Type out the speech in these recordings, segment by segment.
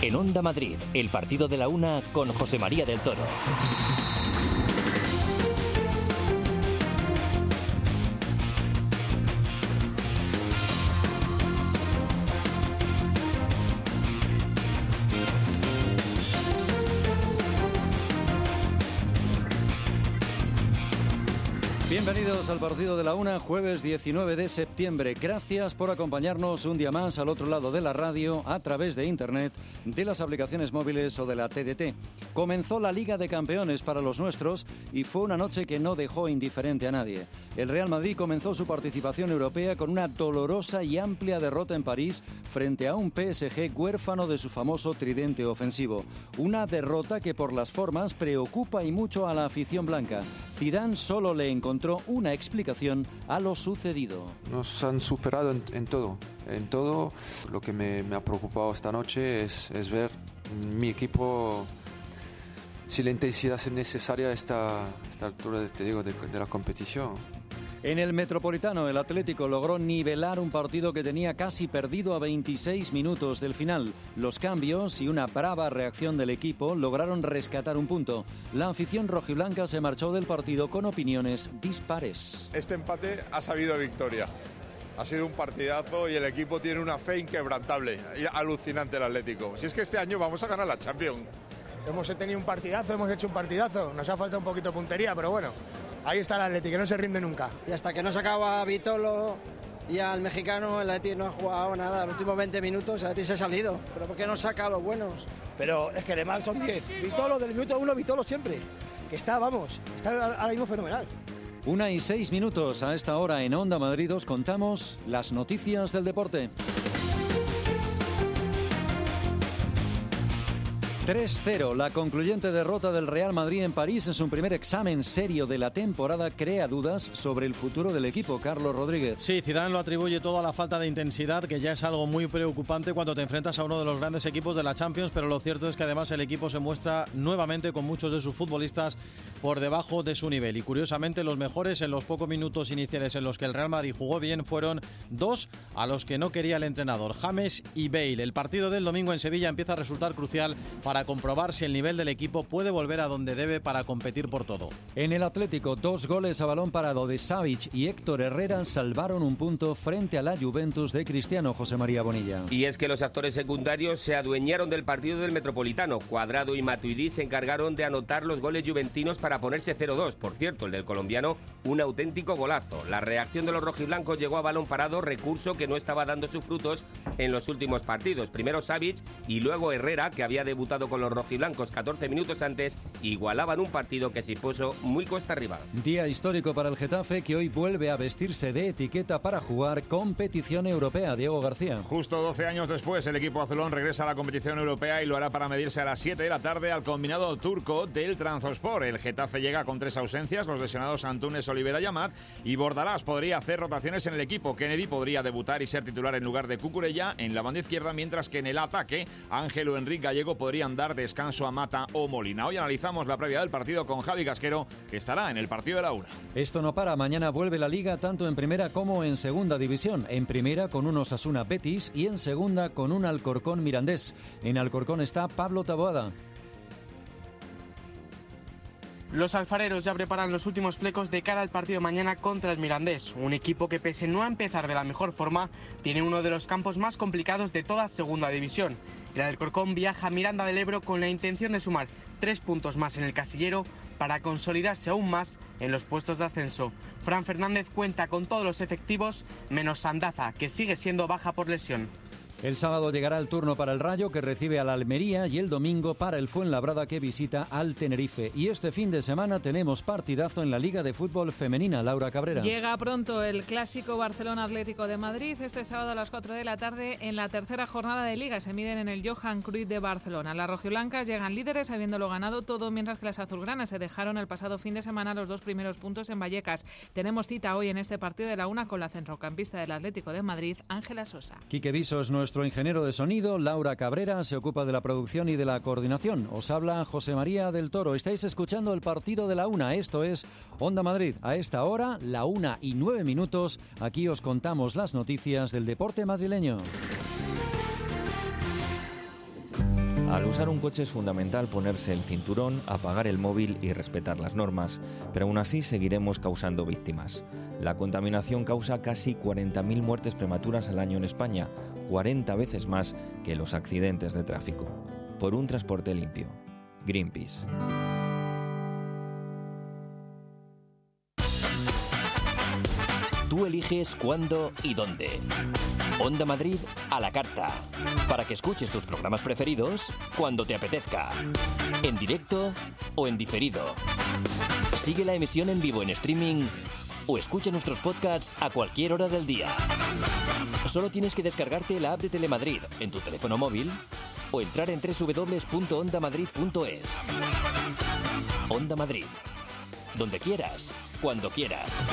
En Onda Madrid, el partido de la una con José María del Toro. Bienvenidos al partido de la una, jueves 19 de septiembre. Gracias por acompañarnos un día más al otro lado de la radio, a través de internet, de las aplicaciones móviles o de la TDT. Comenzó la Liga de Campeones para los nuestros y fue una noche que no dejó indiferente a nadie. El Real Madrid comenzó su participación europea con una dolorosa y amplia derrota en París frente a un PSG huérfano de su famoso tridente ofensivo. Una derrota que por las formas preocupa y mucho a la afición blanca. Zidane solo le encontró una explicación a lo sucedido. Nos han superado en todo. En todo. Lo que me ha preocupado esta noche es ver mi equipo sin la intensidad necesaria a esta altura de la competición. En el Metropolitano, el Atlético logró nivelar un partido que tenía casi perdido a 26 minutos del final. Los cambios y una brava reacción del equipo lograron rescatar un punto. La afición rojiblanca se marchó del partido con opiniones dispares. Este empate ha sabido victoria. Ha sido un partidazo y el equipo tiene una fe inquebrantable. Alucinante el Atlético. Si es que este año vamos a ganar la Champions. Hemos tenido un partidazo, hemos hecho un partidazo. Nos ha faltado un poquito de puntería, pero bueno. Ahí está el Atleti, que no se rinde nunca. Y hasta que no sacaba a Vitolo y al mexicano, el Atleti no ha jugado nada. Los últimos 20 minutos el Atleti se ha salido. ¿Pero por qué no saca a los buenos? Pero es que Lemar son 10. Vitolo, del minuto 1, Vitolo siempre. Que está ahora mismo fenomenal. 1:06 a esta hora en Onda Madrid os contamos las noticias del deporte. 3-0. La concluyente derrota del Real Madrid en París en su primer examen serio de la temporada crea dudas sobre el futuro del equipo. Carlos Rodríguez. Sí, Zidane lo atribuye todo a la falta de intensidad, que ya es algo muy preocupante cuando te enfrentas a uno de los grandes equipos de la Champions, pero lo cierto es que además el equipo se muestra nuevamente con muchos de sus futbolistas por debajo de su nivel. Y curiosamente los mejores en los pocos minutos iniciales en los que el Real Madrid jugó bien fueron dos a los que no quería el entrenador, James y Bale. El partido del domingo en Sevilla empieza a resultar crucial para comprobar si el nivel del equipo puede volver a donde debe para competir por todo. En el Atlético, 2 goles a balón parado de Savic y Héctor Herrera salvaron un punto frente a la Juventus de Cristiano. José María Bonilla. Y es que los actores secundarios se adueñaron del partido del Metropolitano. Cuadrado y Matuidi se encargaron de anotar los goles juventinos para ponerse 0-2. Por cierto, el del colombiano, un auténtico golazo. La reacción de los rojiblancos llegó a balón parado, recurso que no estaba dando sus frutos en los últimos partidos. Primero Savic y luego Herrera, que había debutado con los rojiblancos 14 minutos antes, igualaban un partido que se puso muy cuesta arriba. Día histórico para el Getafe, que hoy vuelve a vestirse de etiqueta para jugar competición europea. Diego García. Justo 12 años después, el equipo azulón regresa a la competición europea y lo hará para medirse a las 7 de la tarde al combinado turco del Trabzonspor. El Getafe llega con 3 ausencias, los lesionados Antunes, Olivera y Amat, y Bordalás podría hacer rotaciones en el equipo. Kennedy podría debutar y ser titular en lugar de Cucurella en la banda izquierda, mientras que en el ataque Ángel o Enrique Gallego podrían dar descanso a Mata o Molina. Hoy analizamos la previa del partido con Javi Casquero, que estará en el partido de la una. Esto no para. Mañana vuelve la Liga tanto en primera como en segunda división. En primera con un Osasuna Betis y en segunda con un Alcorcón Mirandés. En Alcorcón está Pablo Taboada. Los alfareros ya preparan los últimos flecos de cara al partido mañana contra el Mirandés, un equipo que pese no a empezar de la mejor forma, tiene uno de los campos más complicados de toda segunda división. El Alcorcón viaja a Miranda del Ebro con la intención de sumar 3 puntos más en el casillero para consolidarse aún más en los puestos de ascenso. Fran Fernández cuenta con todos los efectivos, menos Sandaza, que sigue siendo baja por lesión. El sábado llegará el turno para el Rayo, que recibe al Almería, y el domingo para el Fuenlabrada, que visita al Tenerife. Y este fin de semana tenemos partidazo en la Liga de Fútbol Femenina. Laura Cabrera. Llega pronto el clásico Barcelona Atlético de Madrid, este sábado a las 4 de la tarde en la tercera jornada de Liga. Se miden en el Johan Cruyff de Barcelona. Las rojiblancas llegan líderes habiéndolo ganado todo, mientras que las azulgranas se dejaron el pasado fin de semana los 2 primeros puntos en Vallecas. Tenemos cita hoy en este partido de la una con la centrocampista del Atlético de Madrid, Ángela Sosa. Quique Viso es nuestro ingeniero de sonido. Laura Cabrera se ocupa de la producción y de la coordinación. Os habla José María del Toro. Estáis escuchando el partido de la una. Esto es Onda Madrid. A esta hora, la 1:09. Aquí os contamos las noticias del deporte madrileño. Al usar un coche es fundamental ponerse el cinturón, apagar el móvil y respetar las normas, pero aún así seguiremos causando víctimas. La contaminación causa casi 40.000 muertes prematuras al año en España, 40 veces más que los accidentes de tráfico. Por un transporte limpio. Greenpeace. Tú eliges cuándo y dónde. Onda Madrid a la carta. Para que escuches tus programas preferidos cuando te apetezca. En directo o en diferido. Sigue la emisión en vivo en streaming o escucha nuestros podcasts a cualquier hora del día. Solo tienes que descargarte la app de Telemadrid en tu teléfono móvil o entrar en www.ondamadrid.es. Onda Madrid. Donde quieras, cuando quieras.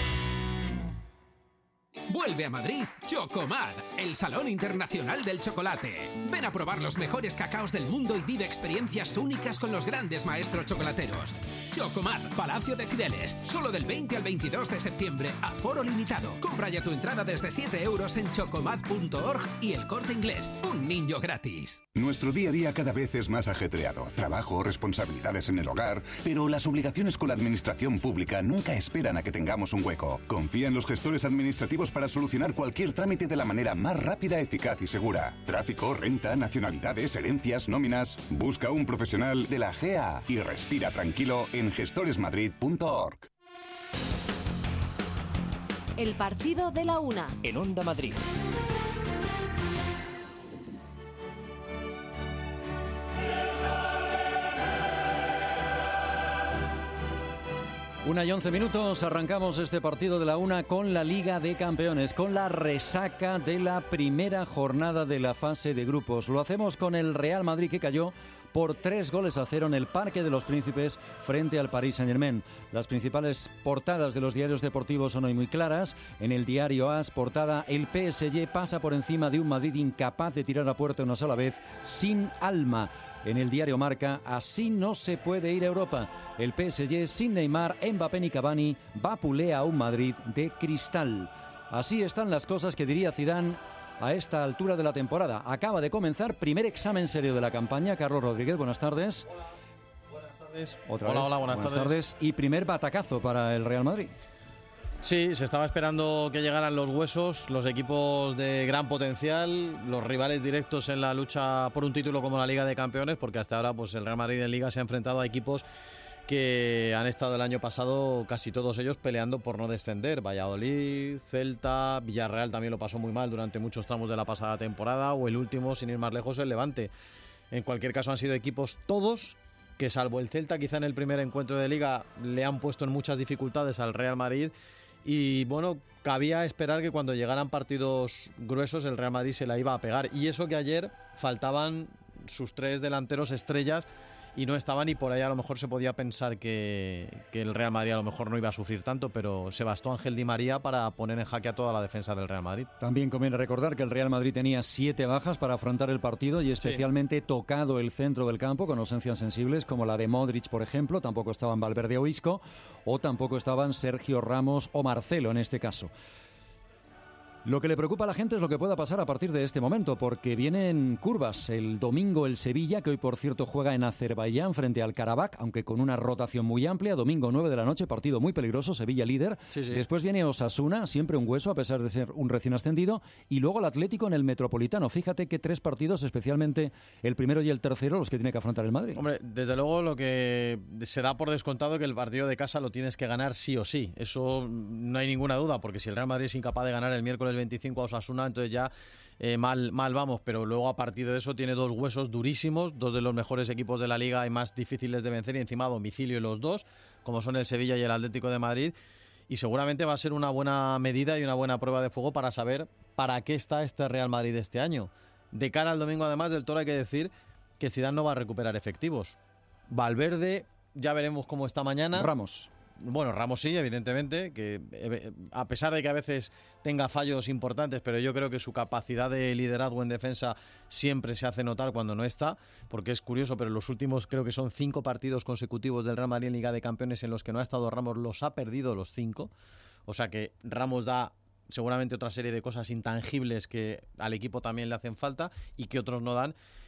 Vuelve a Madrid Chocomad, el Salón Internacional del Chocolate. Ven a probar los mejores cacaos del mundo y vive experiencias únicas con los grandes maestros chocolateros. Chocomad, Palacio de Cibeles, solo del 20 al 22 de septiembre, aforo limitado. Compra ya tu entrada desde 7 euros en chocomad.org y El Corte Inglés, un niño gratis. Nuestro día a día cada vez es más ajetreado. Trabajo, responsabilidades en el hogar, pero las obligaciones con la administración pública nunca esperan a que tengamos un hueco. Confía en los gestores administrativos para solucionar cualquier trámite de la manera más rápida, eficaz y segura. Tráfico, renta, nacionalidades, herencias, nóminas. Busca un profesional de la GEA y respira tranquilo en gestoresmadrid.org. El partido de la una. En Onda Madrid. Una y 11 minutos, arrancamos este partido de la una con la Liga de Campeones, con la resaca de la primera jornada de la fase de grupos. Lo hacemos con el Real Madrid, que cayó por 3-0 en el Parque de los Príncipes frente al Paris Saint-Germain. Las principales portadas de los diarios deportivos son hoy muy claras. En el diario AS, portada: el PSG pasa por encima de un Madrid incapaz de tirar a puerta una sola vez, sin alma. En el diario Marca: así no se puede ir a Europa. El PSG sin Neymar, Mbappé ni Cavani vapulea a un Madrid de cristal. Así están las cosas, que diría Zidane a esta altura de la temporada. Acaba de comenzar primer examen serio de la campaña. Carlos Rodríguez, buenas tardes. Buenas tardes. Hola, buenas tardes. Y primer batacazo para el Real Madrid. Sí, se estaba esperando que llegaran los huesos, los equipos de gran potencial, los rivales directos en la lucha por un título como la Liga de Campeones, porque hasta ahora pues el Real Madrid en Liga se ha enfrentado a equipos que han estado el año pasado casi todos ellos peleando por no descender. Valladolid, Celta, Villarreal también lo pasó muy mal durante muchos tramos de la pasada temporada, o el último, sin ir más lejos, el Levante. En cualquier caso han sido equipos todos que, salvo el Celta, quizá en el primer encuentro de Liga le han puesto en muchas dificultades al Real Madrid. Y bueno, cabía esperar que cuando llegaran partidos gruesos el Real Madrid se la iba a pegar. Y eso que ayer faltaban sus tres delanteros estrellas y no estaban, y por ahí a lo mejor se podía pensar que el Real Madrid a lo mejor no iba a sufrir tanto, pero se bastó Ángel Di María para poner en jaque a toda la defensa del Real Madrid. También conviene recordar que el Real Madrid tenía 7 bajas para afrontar el partido, y especialmente tocado el centro del campo, con ausencias sensibles como la de Modric, por ejemplo. Tampoco estaban Valverde o Isco, o tampoco estaban Sergio Ramos o Marcelo en este caso. Lo que le preocupa a la gente es lo que pueda pasar a partir de este momento, porque vienen curvas. El domingo el Sevilla, que hoy por cierto juega en Azerbaiyán frente al Karabakh, aunque con una rotación muy amplia. Domingo 9 de la noche, partido muy peligroso, Sevilla líder. Sí. Después viene Osasuna, siempre un hueso a pesar de ser un recién ascendido, y luego el Atlético en el Metropolitano. Fíjate que 3 partidos, especialmente el primero y el tercero, los que tiene que afrontar el Madrid. Hombre, desde luego lo que se da por descontado que el partido de casa lo tienes que ganar sí o sí. Eso no hay ninguna duda, porque si el Real Madrid es incapaz de ganar el miércoles 25 a Osasuna, entonces ya mal vamos. Pero luego, a partir de eso, tiene 2 huesos durísimos, 2 de los mejores equipos de la Liga y más difíciles de vencer, y encima a domicilio los 2, como son el Sevilla y el Atlético de Madrid. Y seguramente va a ser una buena medida y una buena prueba de fuego para saber para qué está este Real Madrid este año. De cara al domingo, además, del Toro, hay que decir que Zidane no va a recuperar efectivos. Valverde, ya veremos cómo está mañana. Ramos sí, evidentemente, que a pesar de que a veces tenga fallos importantes, pero yo creo que su capacidad de liderazgo en defensa siempre se hace notar cuando no está, porque es curioso, pero los últimos creo que son 5 partidos consecutivos del Real Madrid en Liga de Campeones en los que no ha estado Ramos, los ha perdido los 5, o sea que Ramos da seguramente otra serie de cosas intangibles que al equipo también le hacen falta y que otros no dan.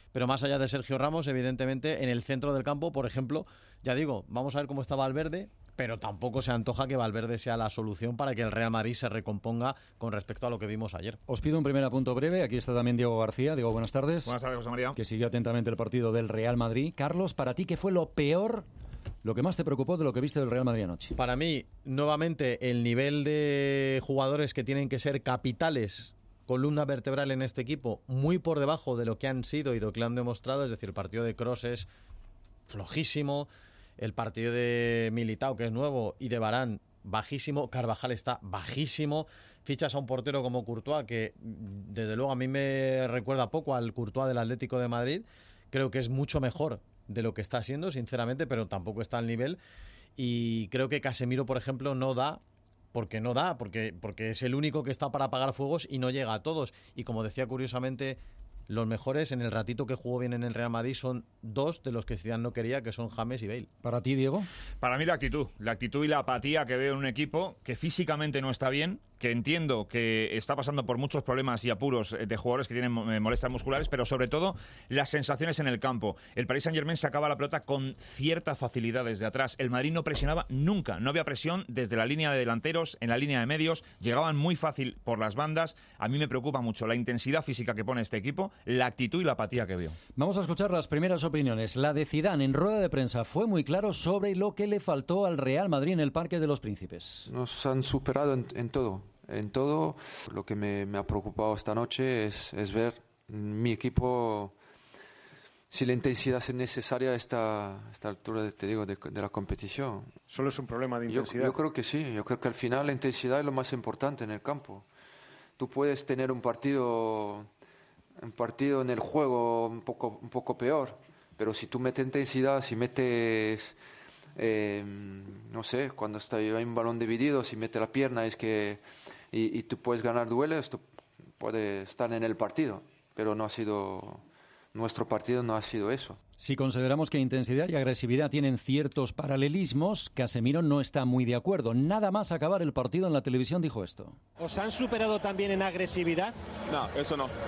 Pero más allá de Sergio Ramos, evidentemente, en el centro del campo, por ejemplo, ya digo, vamos a ver cómo está Valverde, pero tampoco se antoja que Valverde sea la solución para que el Real Madrid se recomponga con respecto a lo que vimos ayer. Os pido un primer apunto breve. Aquí está también Diego García. Diego, buenas tardes. Buenas tardes, José María. Que siguió atentamente el partido del Real Madrid. Carlos, para ti, ¿qué fue lo peor, lo que más te preocupó de lo que viste del Real Madrid anoche? Para mí, nuevamente, el nivel de jugadores que tienen que ser capitales, columna vertebral en este equipo, muy por debajo de lo que han sido y de lo que han demostrado. Es decir, el partido de Kroos es flojísimo, el partido de Militao, que es nuevo, y de Varane, bajísimo. Carvajal está bajísimo. Fichas a un portero como Courtois, que desde luego a mí me recuerda poco al Courtois del Atlético de Madrid. Creo que es mucho mejor de lo que está siendo, sinceramente, pero tampoco está al nivel. Y creo que Casemiro, por ejemplo, no da, porque es el único que está para apagar fuegos y no llega a todos. Y como decía curiosamente, los mejores en el ratito que jugó bien en el Real Madrid son dos de los que Zidane no quería, que son James y Bale. ¿Para ti, Diego? Para mí la actitud y la apatía que veo en un equipo que físicamente no está bien, que entiendo que está pasando por muchos problemas y apuros de jugadores que tienen molestias musculares, pero sobre todo las sensaciones en el campo. El Paris Saint-Germain sacaba la pelota con cierta facilidad desde atrás. El Madrid no presionaba nunca, no había presión desde la línea de delanteros, en la línea de medios, llegaban muy fácil por las bandas. A mí me preocupa mucho la intensidad física que pone este equipo, la actitud y la apatía que veo. Vamos a escuchar las primeras opiniones. La de Zidane en rueda de prensa fue muy claro sobre lo que le faltó al Real Madrid en el Parque de los Príncipes. Nos han superado en todo. En todo, lo que me ha preocupado esta noche es ver mi equipo, si la intensidad es necesaria a esta altura de la competición. ¿Solo es un problema de intensidad? Yo creo que sí, yo creo que al final la intensidad es lo más importante en el campo. Tú puedes tener un partido en el juego un poco peor, pero si tú metes intensidad, si metes... no sé, cuando hay un balón dividido, si mete la pierna y tú puedes ganar duelos, tú puedes estar en el partido, pero nuestro partido no ha sido eso. Si consideramos que intensidad y agresividad tienen ciertos paralelismos, Casemiro no está muy de acuerdo. Nada más acabar el partido en la televisión dijo esto. ¿Os han superado también en agresividad? No, eso no.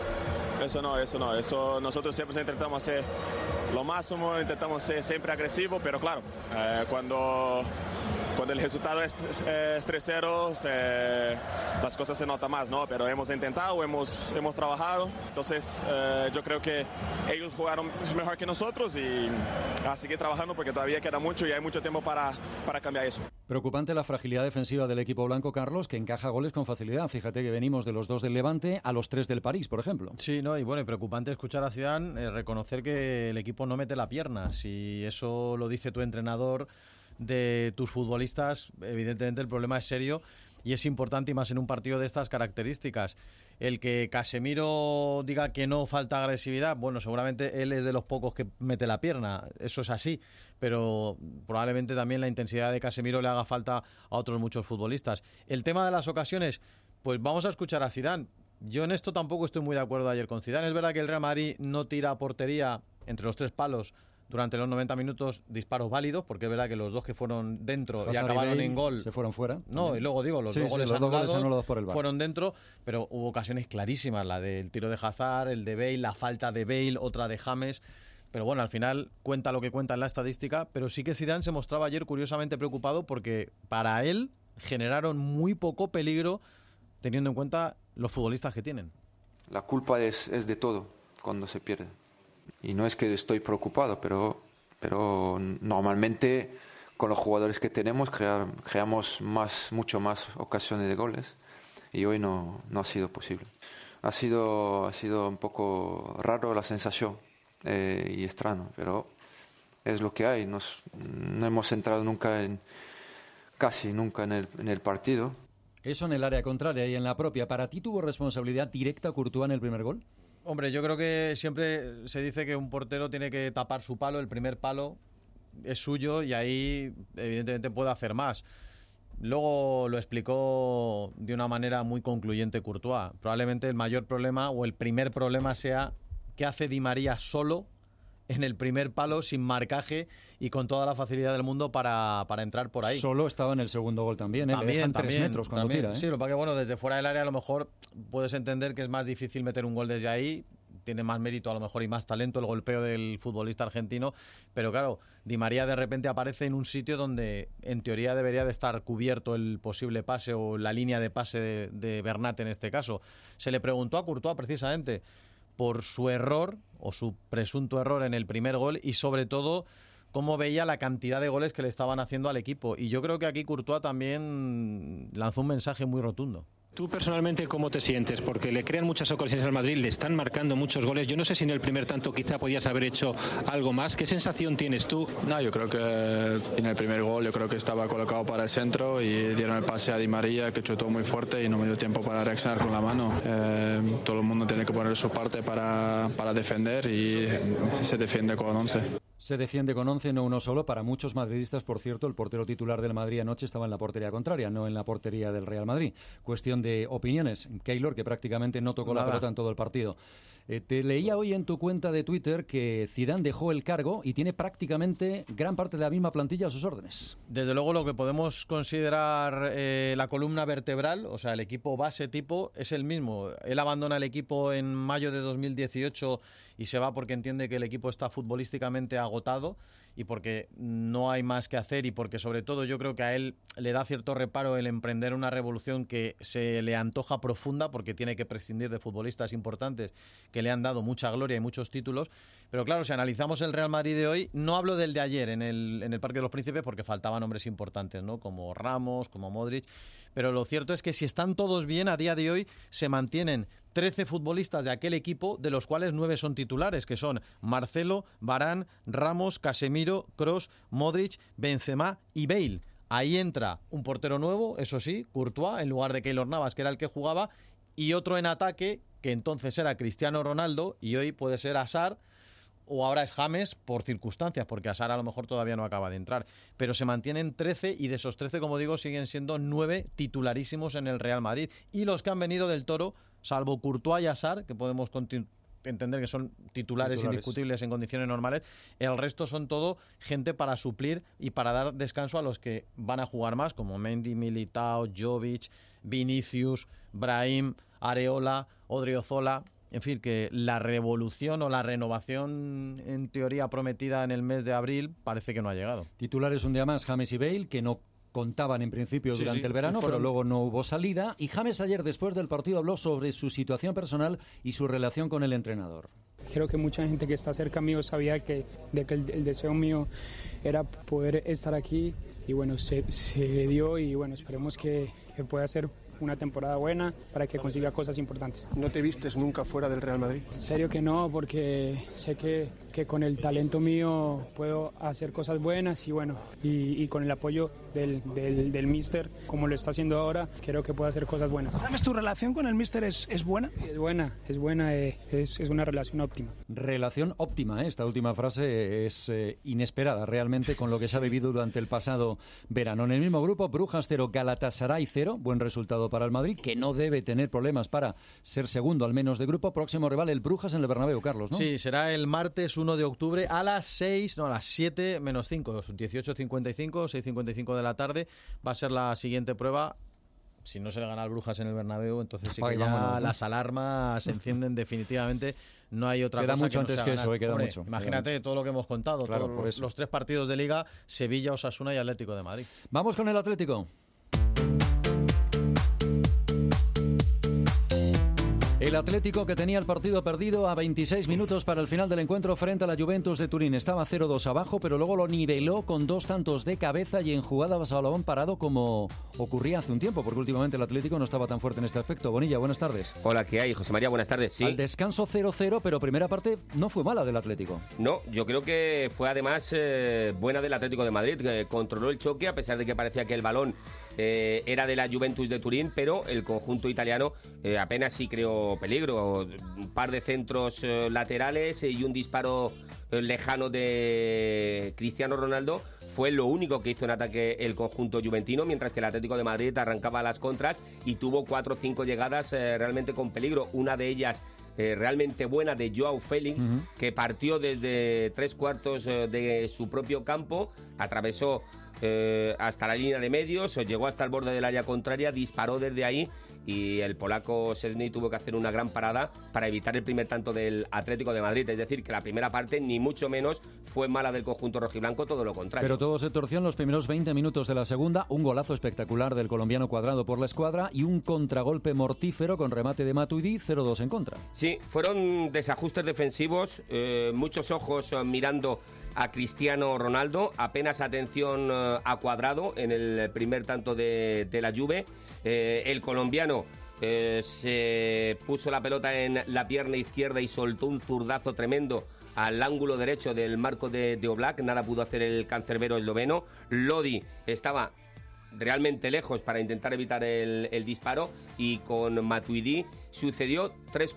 Eso nosotros siempre intentamos ser lo máximo, intentamos ser siempre agresivo, pero claro, cuando el resultado es 3-0, las cosas se notan más, ¿no? Pero hemos intentado, hemos trabajado, entonces yo creo que ellos jugaron mejor que nosotros y a seguir trabajando porque todavía queda mucho y hay mucho tiempo para cambiar eso. Preocupante la fragilidad defensiva del equipo blanco, Carlos, que encaja goles con facilidad. Fíjate que venimos de los 2 del Levante a los 3 del París, por ejemplo. Sí, no, y bueno, y preocupante escuchar a Zidane reconocer que el equipo no mete la pierna. Si eso lo dice tu entrenador de tus futbolistas, evidentemente el problema es serio y es importante, y más en un partido de estas características. El que Casemiro diga que no falta agresividad, bueno, seguramente él es de los pocos que mete la pierna, eso es así, pero probablemente también la intensidad de Casemiro le haga falta a otros muchos futbolistas. El tema de las ocasiones, pues vamos a escuchar a Zidane. Yo en esto tampoco estoy muy de acuerdo ayer con Zidane. Es verdad que el Real Madrid no tira a portería entre los 3 palos durante los 90 minutos, disparos válidos, porque es verdad que los 2 que fueron dentro y acabaron en gol se fueron fuera. No, también. Y luego digo, los 2 goles anulados por el VAR fueron dentro, pero hubo ocasiones clarísimas, la del tiro de Hazard, el de Bale, la falta de Bale, otra de James. Pero bueno, al final cuenta lo que cuenta en la estadística, pero sí que Zidane se mostraba ayer curiosamente preocupado porque para él generaron muy poco peligro teniendo en cuenta los futbolistas que tienen. La culpa es de todo cuando se pierde. Y no es que estoy preocupado, pero normalmente con los jugadores que tenemos creamos mucho más ocasiones de goles y hoy no ha sido posible. Ha sido un poco raro la sensación y extraño, pero es lo que hay. No hemos entrado casi nunca en el partido. Eso en el área contraria y en la propia. ¿Para ti tuvo responsabilidad directa Courtois en el primer gol? Hombre, yo creo que siempre se dice que un portero tiene que tapar su palo, el primer palo es suyo y ahí evidentemente puede hacer más. Luego lo explicó de una manera muy concluyente Courtois. Probablemente el mayor problema o el primer problema sea qué hace Di María solo en el primer palo, sin marcaje y con toda la facilidad del mundo para entrar por ahí. Solo estaba en el segundo gol también, le dejan 3 metros cuando tira. Sí, lo que pasa que bueno, desde fuera del área a lo mejor puedes entender que es más difícil meter un gol desde ahí. tiene más mérito a lo mejor y más talento el golpeo del futbolista argentino, pero claro, Di María de repente aparece en un sitio donde en teoría debería de estar cubierto el posible pase o la línea de pase de Bernat en este caso. Se le preguntó a Courtois precisamente por su error o su presunto error en el primer gol y sobre todo cómo veía la cantidad de goles que le estaban haciendo al equipo. Y yo creo que aquí Courtois también lanzó un mensaje muy rotundo. ¿Tú personalmente cómo te sientes? Porque le crean muchas ocasiones al Madrid, le están marcando muchos goles. Yo no sé si en el primer tanto quizá podías haber hecho algo más. ¿Qué sensación tienes tú? No, yo creo que en el primer gol yo creo que estaba colocado para el centro y dieron el pase a Di María, que chutó muy fuerte y no me dio tiempo para reaccionar con la mano. Todo el mundo tiene que poner su parte para defender y se defiende con 11. Se defiende con 11, no uno solo. Para muchos madridistas, por cierto, el portero titular del Madrid anoche estaba en la portería contraria, no en la portería del Real Madrid. Cuestión de opiniones. Keylor, que prácticamente no tocó la pelota en todo el partido. Te leía hoy en tu cuenta de Twitter que Zidane dejó el cargo y tiene prácticamente gran parte de la misma plantilla a sus órdenes. Desde luego lo que podemos considerar la columna vertebral, o sea, el equipo base tipo, es el mismo. Él abandona el equipo en mayo de 2018 y se va porque entiende que el equipo está futbolísticamente agotado y porque no hay más que hacer y porque sobre todo yo creo que a él le da cierto reparo el emprender una revolución que se le antoja profunda porque tiene que prescindir de futbolistas importantes que le han dado mucha gloria y muchos títulos. Pero claro, si analizamos el Real Madrid de hoy, no hablo del de ayer en el Parque de los Príncipes porque faltaban hombres importantes, ¿no? Como Ramos, como Modric, pero lo cierto es que si están todos bien, a día de hoy se mantienen 13 futbolistas de aquel equipo, de los cuales 9 son titulares, que son Marcelo, Varane, Ramos, Casemiro, Kroos, Modric, Benzema y Bale. Ahí entra un portero nuevo, eso sí, Courtois, en lugar de Keylor Navas, que era el que jugaba, y otro en ataque, que entonces era Cristiano Ronaldo, y hoy puede ser Hazard, o ahora es James por circunstancias, porque Hazard a lo mejor todavía no acaba de entrar. Pero se mantienen 13 y de esos 13, como digo, siguen siendo 9 titularísimos en el Real Madrid. Y los que han venido del Toro, salvo Courtois y Hazard, que podemos entender que son titulares indiscutibles en condiciones normales, el resto son todo gente para suplir y para dar descanso a los que van a jugar más, como Mendy, Militao, Jovic, Vinicius, Brahim, Areola, Odriozola. En fin, que la revolución o la renovación en teoría prometida en el mes de abril parece que no ha llegado. Titulares un día más, James y Bale, que no contaban en principio durante el verano, pero luego no hubo salida. Y James ayer, después del partido, habló sobre su situación personal y su relación con el entrenador. Creo que mucha gente que está cerca mío sabía que el deseo mío era poder estar aquí y bueno, se dio y bueno, esperemos que pueda ser una temporada buena para que consiga cosas importantes. ¿No te vistes nunca fuera del Real Madrid? En serio que no, porque sé que con el talento mío puedo hacer cosas buenas y bueno, y con el apoyo del míster, como lo está haciendo ahora, creo que puedo hacer cosas buenas. ¿Sabes, tu relación con el míster es buena? Es buena, es una relación óptima. Relación óptima, esta última frase es inesperada realmente con lo que se ha vivido durante el pasado verano. En el mismo grupo, Brujas 0, Galatasaray 0, buen resultado para el Madrid, que no debe tener problemas para ser segundo al menos de grupo. Próximo rival, el Brujas en el Bernabéu, Carlos, ¿no? Sí, será el martes 1 de octubre a las 7 menos 5, 18:55, 6:55 de la tarde. Va a ser la siguiente prueba. Si no se le gana al Brujas en el Bernabéu, entonces sí que las alarmas se encienden definitivamente. No hay otra cosa mucho que antes no que sea eso, ganar. mucho. Imagínate todo lo que hemos contado, claro, todos los 3 partidos de Liga, Sevilla, Osasuna y Atlético de Madrid. Vamos con el Atlético. El Atlético, que tenía el partido perdido a 26 minutos para el final del encuentro frente a la Juventus de Turín. Estaba 0-2 abajo, pero luego lo niveló con 2 tantos de cabeza y en jugadas a balón parado como ocurría hace un tiempo, porque últimamente el Atlético no estaba tan fuerte en este aspecto. Bonilla, buenas tardes. Hola, ¿qué hay? José María, buenas tardes. Sí. Al descanso 0-0, pero primera parte no fue mala del Atlético. No, yo creo que fue además buena del Atlético de Madrid, que controló el choque a pesar de que parecía que el balón era de la Juventus de Turín, pero el conjunto italiano apenas sí creó peligro. Un par de centros laterales y un disparo lejano de Cristiano Ronaldo fue lo único que hizo en ataque el conjunto juventino, mientras que el Atlético de Madrid arrancaba las contras y tuvo 4 o 5 llegadas realmente con peligro. Una de ellas realmente buena de Joao Félix, que partió desde 3/4 de su propio campo, atravesó hasta la línea de medios, llegó hasta el borde del área contraria, disparó desde ahí y el polaco Szczęsny tuvo que hacer una gran parada para evitar el primer tanto del Atlético de Madrid. Es decir, que la primera parte ni mucho menos fue mala del conjunto rojiblanco, todo lo contrario. Pero todo se torció en los primeros 20 minutos de la segunda, un golazo espectacular del colombiano Cuadrado por la escuadra y un contragolpe mortífero con remate de Matuidi, 0-2 en contra. Sí, fueron desajustes defensivos, muchos ojos mirando a Cristiano Ronaldo, apenas atención a Cuadrado en el primer tanto de la Juve. El colombiano se puso la pelota en la pierna izquierda y soltó un zurdazo tremendo al ángulo derecho del marco de Oblak. Nada pudo hacer el cancerbero esloveno. Lodi estaba realmente lejos para intentar evitar el disparo, y con Matuidi sucedió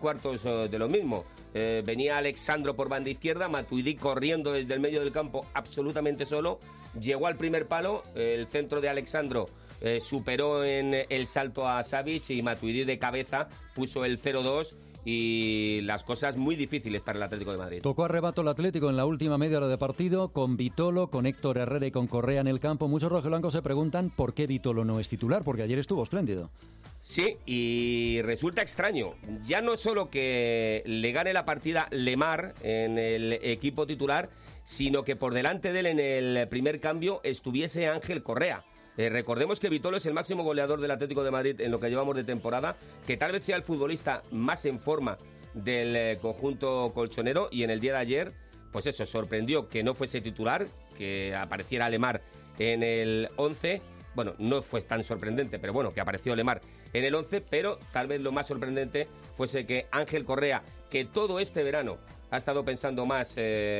3/4 de lo mismo. Venía Alexandro por banda izquierda, Matuidi corriendo desde el medio del campo absolutamente solo, llegó al primer palo, el centro de Alexandro superó en el salto a Savic y Matuidi de cabeza puso el 0-2 y las cosas muy difíciles para el Atlético de Madrid. Tocó a rebato el Atlético en la última media hora de partido, con Vitolo, con Héctor Herrera y con Correa en el campo. Muchos rojiblancos se preguntan por qué Vitolo no es titular, porque ayer estuvo espléndido. Sí, y resulta extraño, ya no solo que le gane la partida Lemar en el equipo titular, sino que por delante de él en el primer cambio estuviese Ángel Correa. Recordemos que Vitolo es el máximo goleador del Atlético de Madrid en lo que llevamos de temporada, que tal vez sea el futbolista más en forma del conjunto colchonero, y en el día de ayer, pues eso, sorprendió que no fuese titular, que apareciera Lemar en el 11. Bueno, no fue tan sorprendente, pero bueno, que apareció Lemar en el 11, pero tal vez lo más sorprendente fuese que Ángel Correa, que todo este verano ha estado pensando más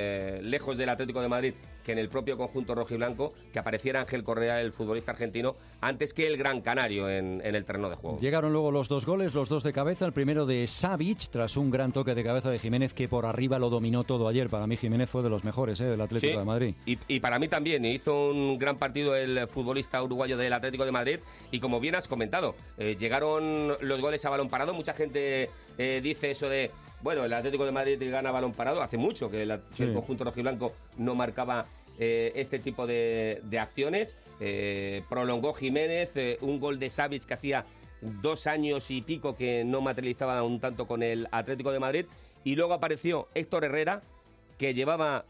lejos del Atlético de Madrid que en el propio conjunto rojiblanco, que apareciera Ángel Correa, el futbolista argentino, antes que el Gran Canario en el terreno de juego. Llegaron luego los dos goles, los dos de cabeza, el primero de Savic, tras un gran toque de cabeza de Jiménez, que por arriba lo dominó todo ayer. Para mí Jiménez fue de los mejores del Atlético de Madrid. Y para mí también, hizo un gran partido el futbolista uruguayo del Atlético de Madrid, y como bien has comentado, llegaron los goles a balón parado. Mucha gente dice eso de, bueno, el Atlético de Madrid gana a balón parado. Hace mucho que el conjunto rojiblanco no marcaba este tipo de acciones. Prolongó Jiménez, un gol de Savic que hacía 2 años y pico que no materializaba un tanto con el Atlético de Madrid, y luego apareció Héctor Herrera, que llevaba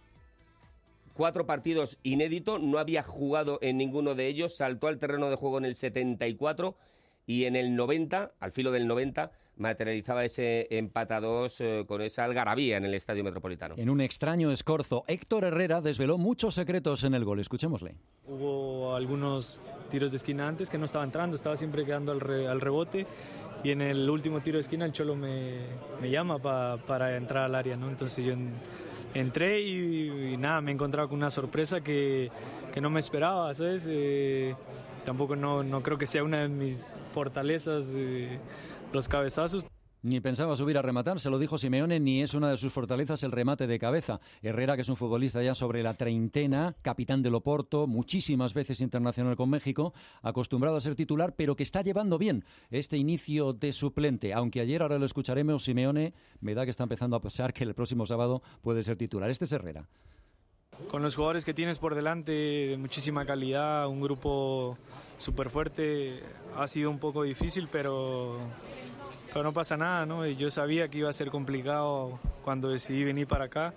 4 partidos inédito, no había jugado en ninguno de ellos, saltó al terreno de juego en el 74 y en el 90, al filo del 90, materializaba ese empate a 2 con esa algarabía en el Estadio Metropolitano. En un extraño escorzo, Héctor Herrera desveló muchos secretos en el gol. Escuchémosle. Hubo algunos tiros de esquina antes que no estaba entrando, estaba siempre quedando al rebote, y en el último tiro de esquina el Cholo me llama para entrar al área, ¿no? Entonces yo entré y nada, me he encontrado con una sorpresa que no me esperaba, ¿sabes? Tampoco no creo que sea una de mis fortalezas los cabezazos. Ni pensaba subir a rematar, se lo dijo Simeone, ni es una de sus fortalezas el remate de cabeza. Herrera, que es un futbolista ya sobre la treintena, capitán del Oporto, muchísimas veces internacional con México, acostumbrado a ser titular, pero que está llevando bien este inicio de suplente. Aunque ayer, ahora lo escucharemos, Simeone me da que está empezando a pensar que el próximo sábado puede ser titular. Este es Herrera. Con los jugadores que tienes por delante, de muchísima calidad, un grupo súper fuerte, ha sido un poco difícil, pero no pasa nada, ¿no? Yo sabía que iba a ser complicado cuando decidí venir para acá,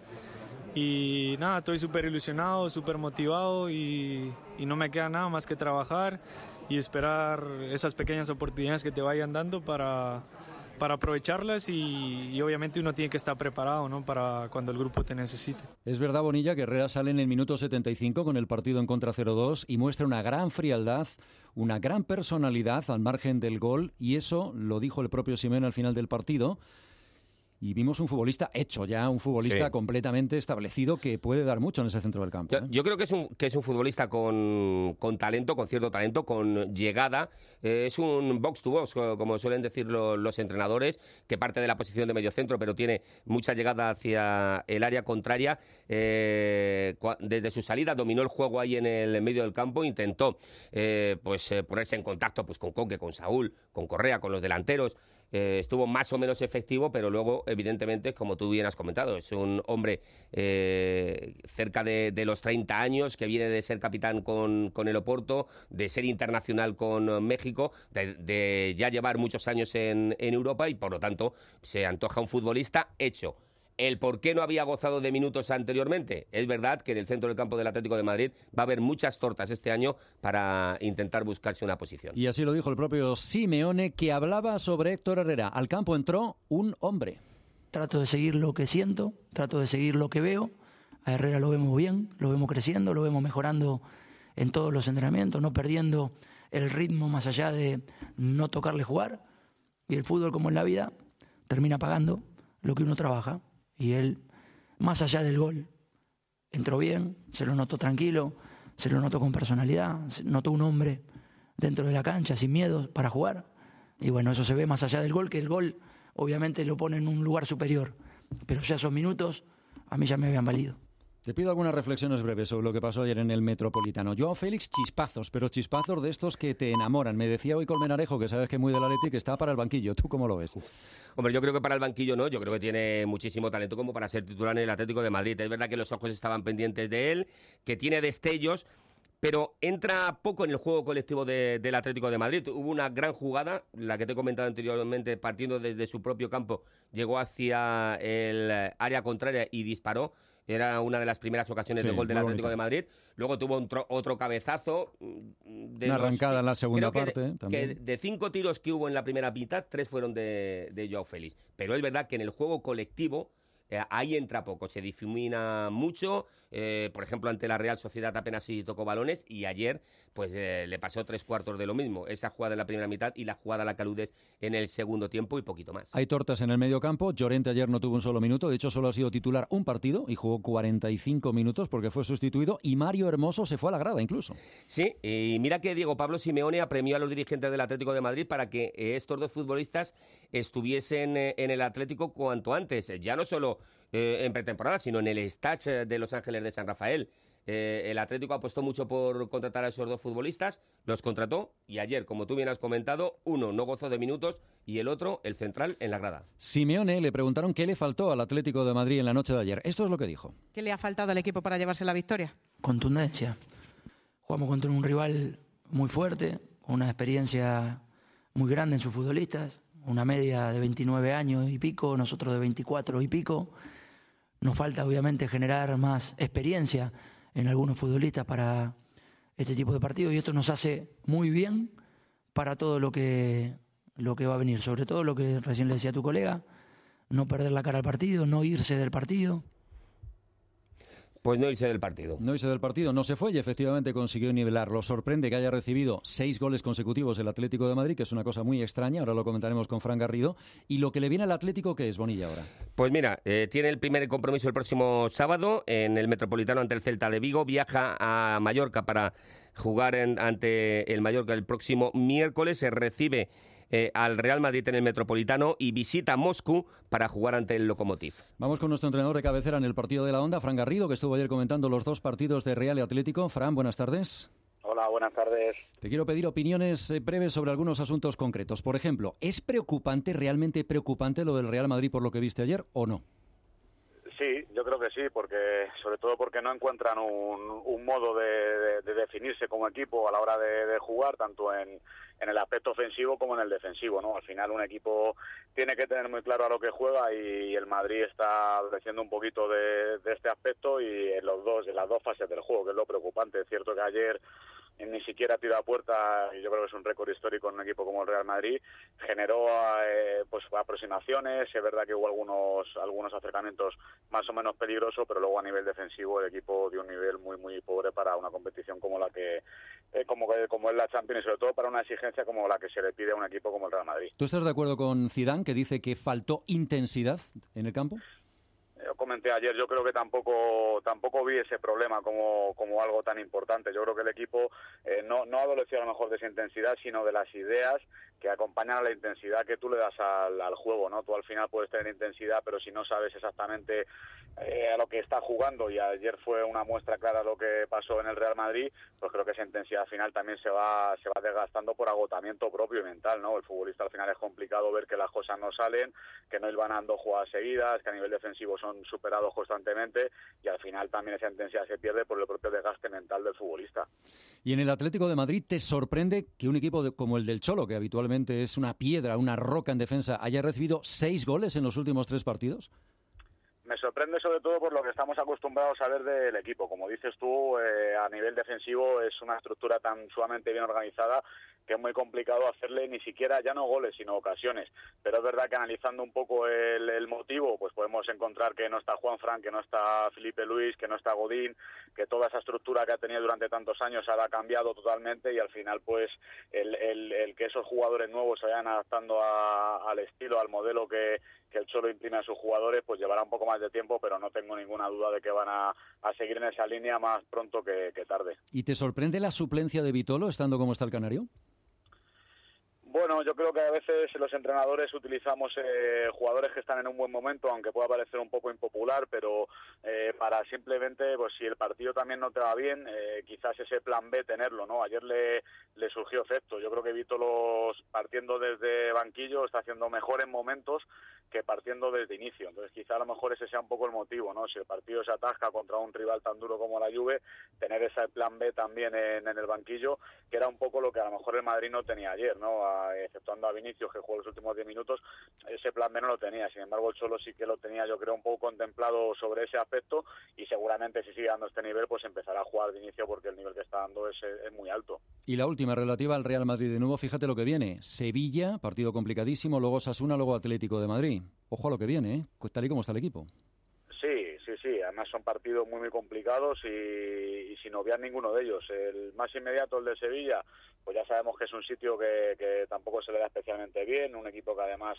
y nada, estoy súper ilusionado, súper motivado, y no me queda nada más que trabajar y esperar esas pequeñas oportunidades que te vayan dando para aprovecharlas, y obviamente uno tiene que estar preparado, ¿no?, para cuando el grupo te necesite. Es verdad, Bonilla, que Herrera sale en el minuto 75 con el partido en contra 0-2 y muestra una gran frialdad, una gran personalidad al margen del gol, y eso lo dijo el propio Simeone al final del partido. Y vimos un futbolista hecho ya, un futbolista completamente establecido, que puede dar mucho en ese centro del campo. Yo creo que es un futbolista con talento, con cierto talento, con llegada. Es un box to box, como suelen decir los entrenadores, que parte de la posición de mediocentro, pero tiene mucha llegada hacia el área contraria. Desde su salida dominó el juego ahí en el medio del campo, intentó ponerse en contacto pues con Coque, con Saúl, con Correa, con los delanteros. estuvo más o menos efectivo, pero luego, evidentemente, como tú bien has comentado, es un hombre cerca de los 30 años, que viene de ser capitán con el Oporto, de ser internacional con México, de ya llevar muchos años en Europa, y por lo tanto se antoja un futbolista hecho. El por qué no había gozado de minutos anteriormente. Es verdad que en el centro del campo del Atlético de Madrid va a haber muchas tortas este año para intentar buscarse una posición. Y así lo dijo el propio Simeone, que hablaba sobre Héctor Herrera. Al campo entró un hombre. Trato de seguir lo que siento, trato de seguir lo que veo. A Herrera lo vemos bien, lo vemos creciendo, lo vemos mejorando en todos los entrenamientos, no perdiendo el ritmo más allá de no tocarle jugar. Y el fútbol, como en la vida, termina pagando lo que uno trabaja. Y él, más allá del gol, entró bien, se lo notó tranquilo, se lo notó con personalidad, se notó un hombre dentro de la cancha, sin miedo, para jugar. Y bueno, eso se ve más allá del gol, que el gol obviamente lo pone en un lugar superior. Pero ya esos minutos a mí ya me habían valido. Te pido algunas reflexiones breves sobre lo que pasó ayer en el Metropolitano. Joao Félix, chispazos, pero chispazos de estos que te enamoran. Me decía hoy Colmenarejo, que sabes que es muy del Atleti, que está para el banquillo. ¿Tú cómo lo ves? Hombre, yo creo que para el banquillo no, yo creo que tiene muchísimo talento como para ser titular en el Atlético de Madrid. Es verdad que los ojos estaban pendientes de él, que tiene destellos, pero entra poco en el juego colectivo del Atlético de Madrid. Hubo una gran jugada, la que te he comentado anteriormente, partiendo desde su propio campo, llegó hacia el área contraria y disparó. Era una de las primeras ocasiones de gol del Atlético de Madrid. Luego tuvo otro cabezazo. Una arrancada en la segunda parte. Que de 5 tiros que hubo en la primera mitad, 3 fueron de Joao Félix. Pero es verdad que en el juego colectivo ahí entra poco, se difumina mucho. Por ejemplo, ante la Real Sociedad apenas sí tocó balones, y ayer pues le pasó 3/4 de lo mismo. Esa jugada en la primera mitad y la jugada a la Caludes en el segundo tiempo y poquito más. Hay tortas en el medio campo. Llorente ayer no tuvo un solo minuto, de hecho solo ha sido titular un partido y jugó 45 minutos porque fue sustituido, y Mario Hermoso se fue a la grada incluso. Sí, y mira que Diego Pablo Simeone apremió a los dirigentes del Atlético de Madrid para que estos dos futbolistas estuviesen en el Atlético cuanto antes, ya no solo en pretemporada, sino en el stage de Los Ángeles de San Rafael. El Atlético apostó mucho por contratar a esos dos futbolistas, los contrató, y ayer, como tú bien has comentado, uno no gozó de minutos y el otro, el central, en la grada. Simeone le preguntaron qué le faltó al Atlético de Madrid en la noche de ayer. Esto es lo que dijo. ¿Qué le ha faltado al equipo para llevarse la victoria? Contundencia. Jugamos contra un rival muy fuerte, con una experiencia muy grande en sus futbolistas, una media de 29 años y pico, nosotros de 24 y pico. Nos falta obviamente generar más experiencia en algunos futbolistas para este tipo de partidos, y esto nos hace muy bien para todo lo que va a venir, sobre todo lo que recién le decía a tu colega, no perder la cara al partido, no irse del partido. Pues no irse del partido. No irse del partido, no se fue y efectivamente consiguió nivelarlo. Sorprende que haya recibido 6 goles consecutivos el Atlético de Madrid, que es una cosa muy extraña, ahora lo comentaremos con Fran Garrido. ¿Y lo que le viene al Atlético qué es, Bonilla, ahora? Pues mira, tiene el primer compromiso el próximo sábado en el Metropolitano ante el Celta de Vigo, viaja a Mallorca para jugar ante el Mallorca el próximo miércoles, se recibe al Real Madrid en el Metropolitano y visita Moscú para jugar ante el Lokomotiv. Vamos con nuestro entrenador de cabecera en el partido de la Onda, Fran Garrido, que estuvo ayer comentando los dos partidos de Real y Atlético. Fran, buenas tardes. Hola, buenas tardes. Te quiero pedir opiniones breves sobre algunos asuntos concretos. Por ejemplo, ¿es preocupante, realmente preocupante lo del Real Madrid por lo que viste ayer o no? Sí, yo creo que sí, porque sobre todo porque no encuentran un modo de definirse como equipo a la hora de jugar, tanto en el aspecto ofensivo como en el defensivo, ¿no? Al final un equipo tiene que tener muy claro a lo que juega, y el Madrid está adoleciendo un poquito de este aspecto, y en las dos fases del juego, que es lo preocupante. Es cierto que ayer ni siquiera tiró a puerta, y yo creo que es un récord histórico en un equipo como el Real Madrid. Generó pues aproximaciones, es verdad que hubo algunos acercamientos más o menos peligrosos, pero luego a nivel defensivo el equipo dio un nivel muy muy pobre para una competición como la que como es la Champions, y sobre todo para una exigencia como la que se le pide a un equipo como el Real Madrid. ¿Tú estás de acuerdo con Zidane, que dice que faltó intensidad en el campo? lo comenté ayer, yo creo que tampoco vi ese problema como algo tan importante. Yo creo que el equipo no adoleció a lo mejor de esa intensidad, sino de las ideas que acompañan a la intensidad que tú le das al juego, ¿no? Tú al final puedes tener intensidad, pero si no sabes exactamente a lo que está jugando, y ayer fue una muestra clara de lo que pasó en el Real Madrid, pues creo que esa intensidad final también se va desgastando por agotamiento propio y mental, ¿no? El futbolista al final es complicado ver que las cosas no salen, que no van dando jugadas seguidas, que a nivel defensivo son superados constantemente, y al final también esa intensidad se pierde por el propio desgaste mental del futbolista. Y en el Atlético de Madrid, ¿te sorprende que un equipo como el del Cholo, que habitualmente es una piedra, una roca en defensa, haya recibido 6 goles en los últimos 3 partidos? Me sorprende sobre todo por lo que estamos acostumbrados a ver del equipo. Como dices tú, a nivel defensivo es una estructura tan sumamente bien organizada que es muy complicado hacerle ni siquiera ya no goles, sino ocasiones. Pero es verdad que analizando un poco el motivo, pues podemos encontrar que no está Juanfran, que no está Felipe Luis, que no está Godín, que toda esa estructura que ha tenido durante tantos años ahora ha cambiado totalmente, y al final pues el que esos jugadores nuevos se vayan adaptando al estilo, al modelo que el Cholo imprime a sus jugadores, pues llevará un poco más de tiempo, pero no tengo ninguna duda de que van a seguir en esa línea más pronto que tarde. ¿Y te sorprende la suplencia de Vitolo estando como está el Canario? Bueno, yo creo que a veces los entrenadores utilizamos jugadores que están en un buen momento, aunque pueda parecer un poco impopular, pero para simplemente, pues si el partido también no te va bien, quizás ese plan B tenerlo, ¿no? Ayer le surgió efecto. Yo creo que Vítolo, partiendo desde banquillo, está haciendo mejor en momentos que partiendo desde inicio. Entonces quizá a lo mejor ese sea un poco el motivo, ¿no? Si el partido se atasca contra un rival tan duro como la Juve, tener ese plan B también en el banquillo, que era un poco lo que a lo mejor el Madrid no tenía ayer, ¿no? Exceptuando a Vinicius, que jugó los últimos 10 minutos, ese plan B no lo tenía. Sin embargo, el Cholo sí que lo tenía, yo creo, un poco contemplado sobre ese aspecto, y seguramente si sigue dando este nivel, pues empezará a jugar de inicio, porque el nivel que está dando es muy alto. Y la última, relativa al Real Madrid de nuevo, fíjate lo que viene. Sevilla, partido complicadísimo, luego Osasuna, luego Atlético de Madrid. Ojo a lo que viene, tal y como está el equipo. Sí, además son partidos muy complicados y sin obviar ninguno de ellos. El más inmediato, el de Sevilla, pues ya sabemos que es un sitio que tampoco se le da especialmente bien, un equipo que además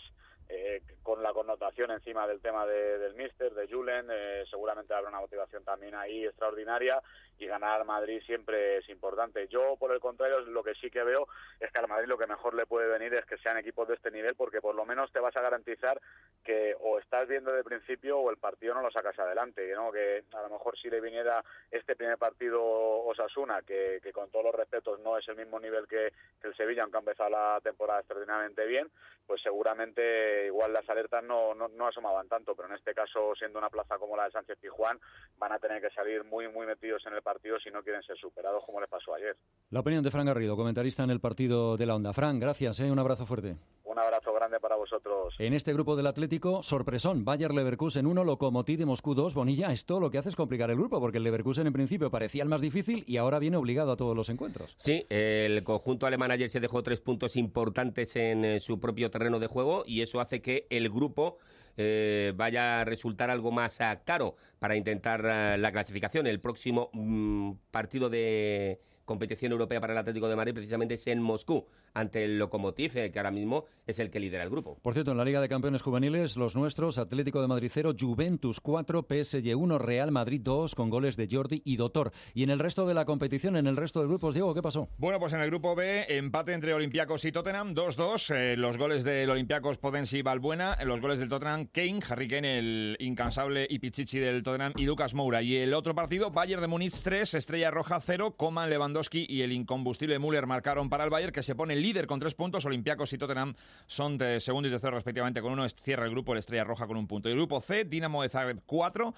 con la connotación encima del tema del míster, de Julen, seguramente habrá una motivación también ahí extraordinaria, y ganar al Madrid siempre es importante. Yo, por el contrario, lo que sí que veo es que al Madrid lo que mejor le puede venir es que sean equipos de este nivel, porque por lo menos te vas a garantizar que o estás viendo de principio o el partido no lo sacas adelante, ¿no? Que a lo mejor si le viniera este primer partido Osasuna, que con todos los respetos no es el mismo nivel que el Sevilla, aunque ha empezado la temporada extraordinariamente bien, pues seguramente igual las alertas no asomaban tanto, pero en este caso, siendo una plaza como la de Sánchez Pizjuán, van a tener que salir muy metidos en el partido si no quieren ser superados, como les pasó ayer. La opinión de Fran Garrido, comentarista en el partido de la Onda. Fran, gracias, un abrazo fuerte. Un abrazo grande para vosotros. En este grupo del Atlético, sorpresón, Bayer Leverkusen 1, Lokomotiv de Moscú 2. Bonilla, esto lo que hace es complicar el grupo, porque el Leverkusen en principio parecía el más difícil y ahora viene obligado a todos los encuentros. Sí, el conjunto alemán ayer se dejó 3 puntos importantes en su propio terreno de juego, y eso hace que el grupo vaya a resultar algo más caro para intentar la clasificación. El próximo partido de competición europea para el Atlético de Madrid precisamente es en Moscú, ante el Lokomotiv, que ahora mismo es el que lidera el grupo. Por cierto, en la Liga de Campeones Juveniles, los nuestros, Atlético de Madrid 0, Juventus 4, PSG 1, Real Madrid 2, con goles de Jordi y Dotor. Y en el resto de la competición, en el resto de grupos, Diego, ¿qué pasó? Bueno, pues en el grupo B, empate entre Olympiacos y Tottenham, 2-2. Los goles del Olympiacos, Potensi y Balbuena. Los goles del Tottenham, Kane, Harry Kane, el incansable, y Pichichi del Tottenham, y Lucas Moura. Y el otro partido, Bayern de Múnich 3, Estrella Roja 0, Coman, Lewandowski y el incombustible Müller marcaron para el Bayern, que se pone líder con 3 puntos. Olympiacos y Tottenham son de segundo y tercero respectivamente con 1. Cierra el grupo el Estrella Roja con 1 punto. Y el grupo C, Dinamo de Zagreb 4,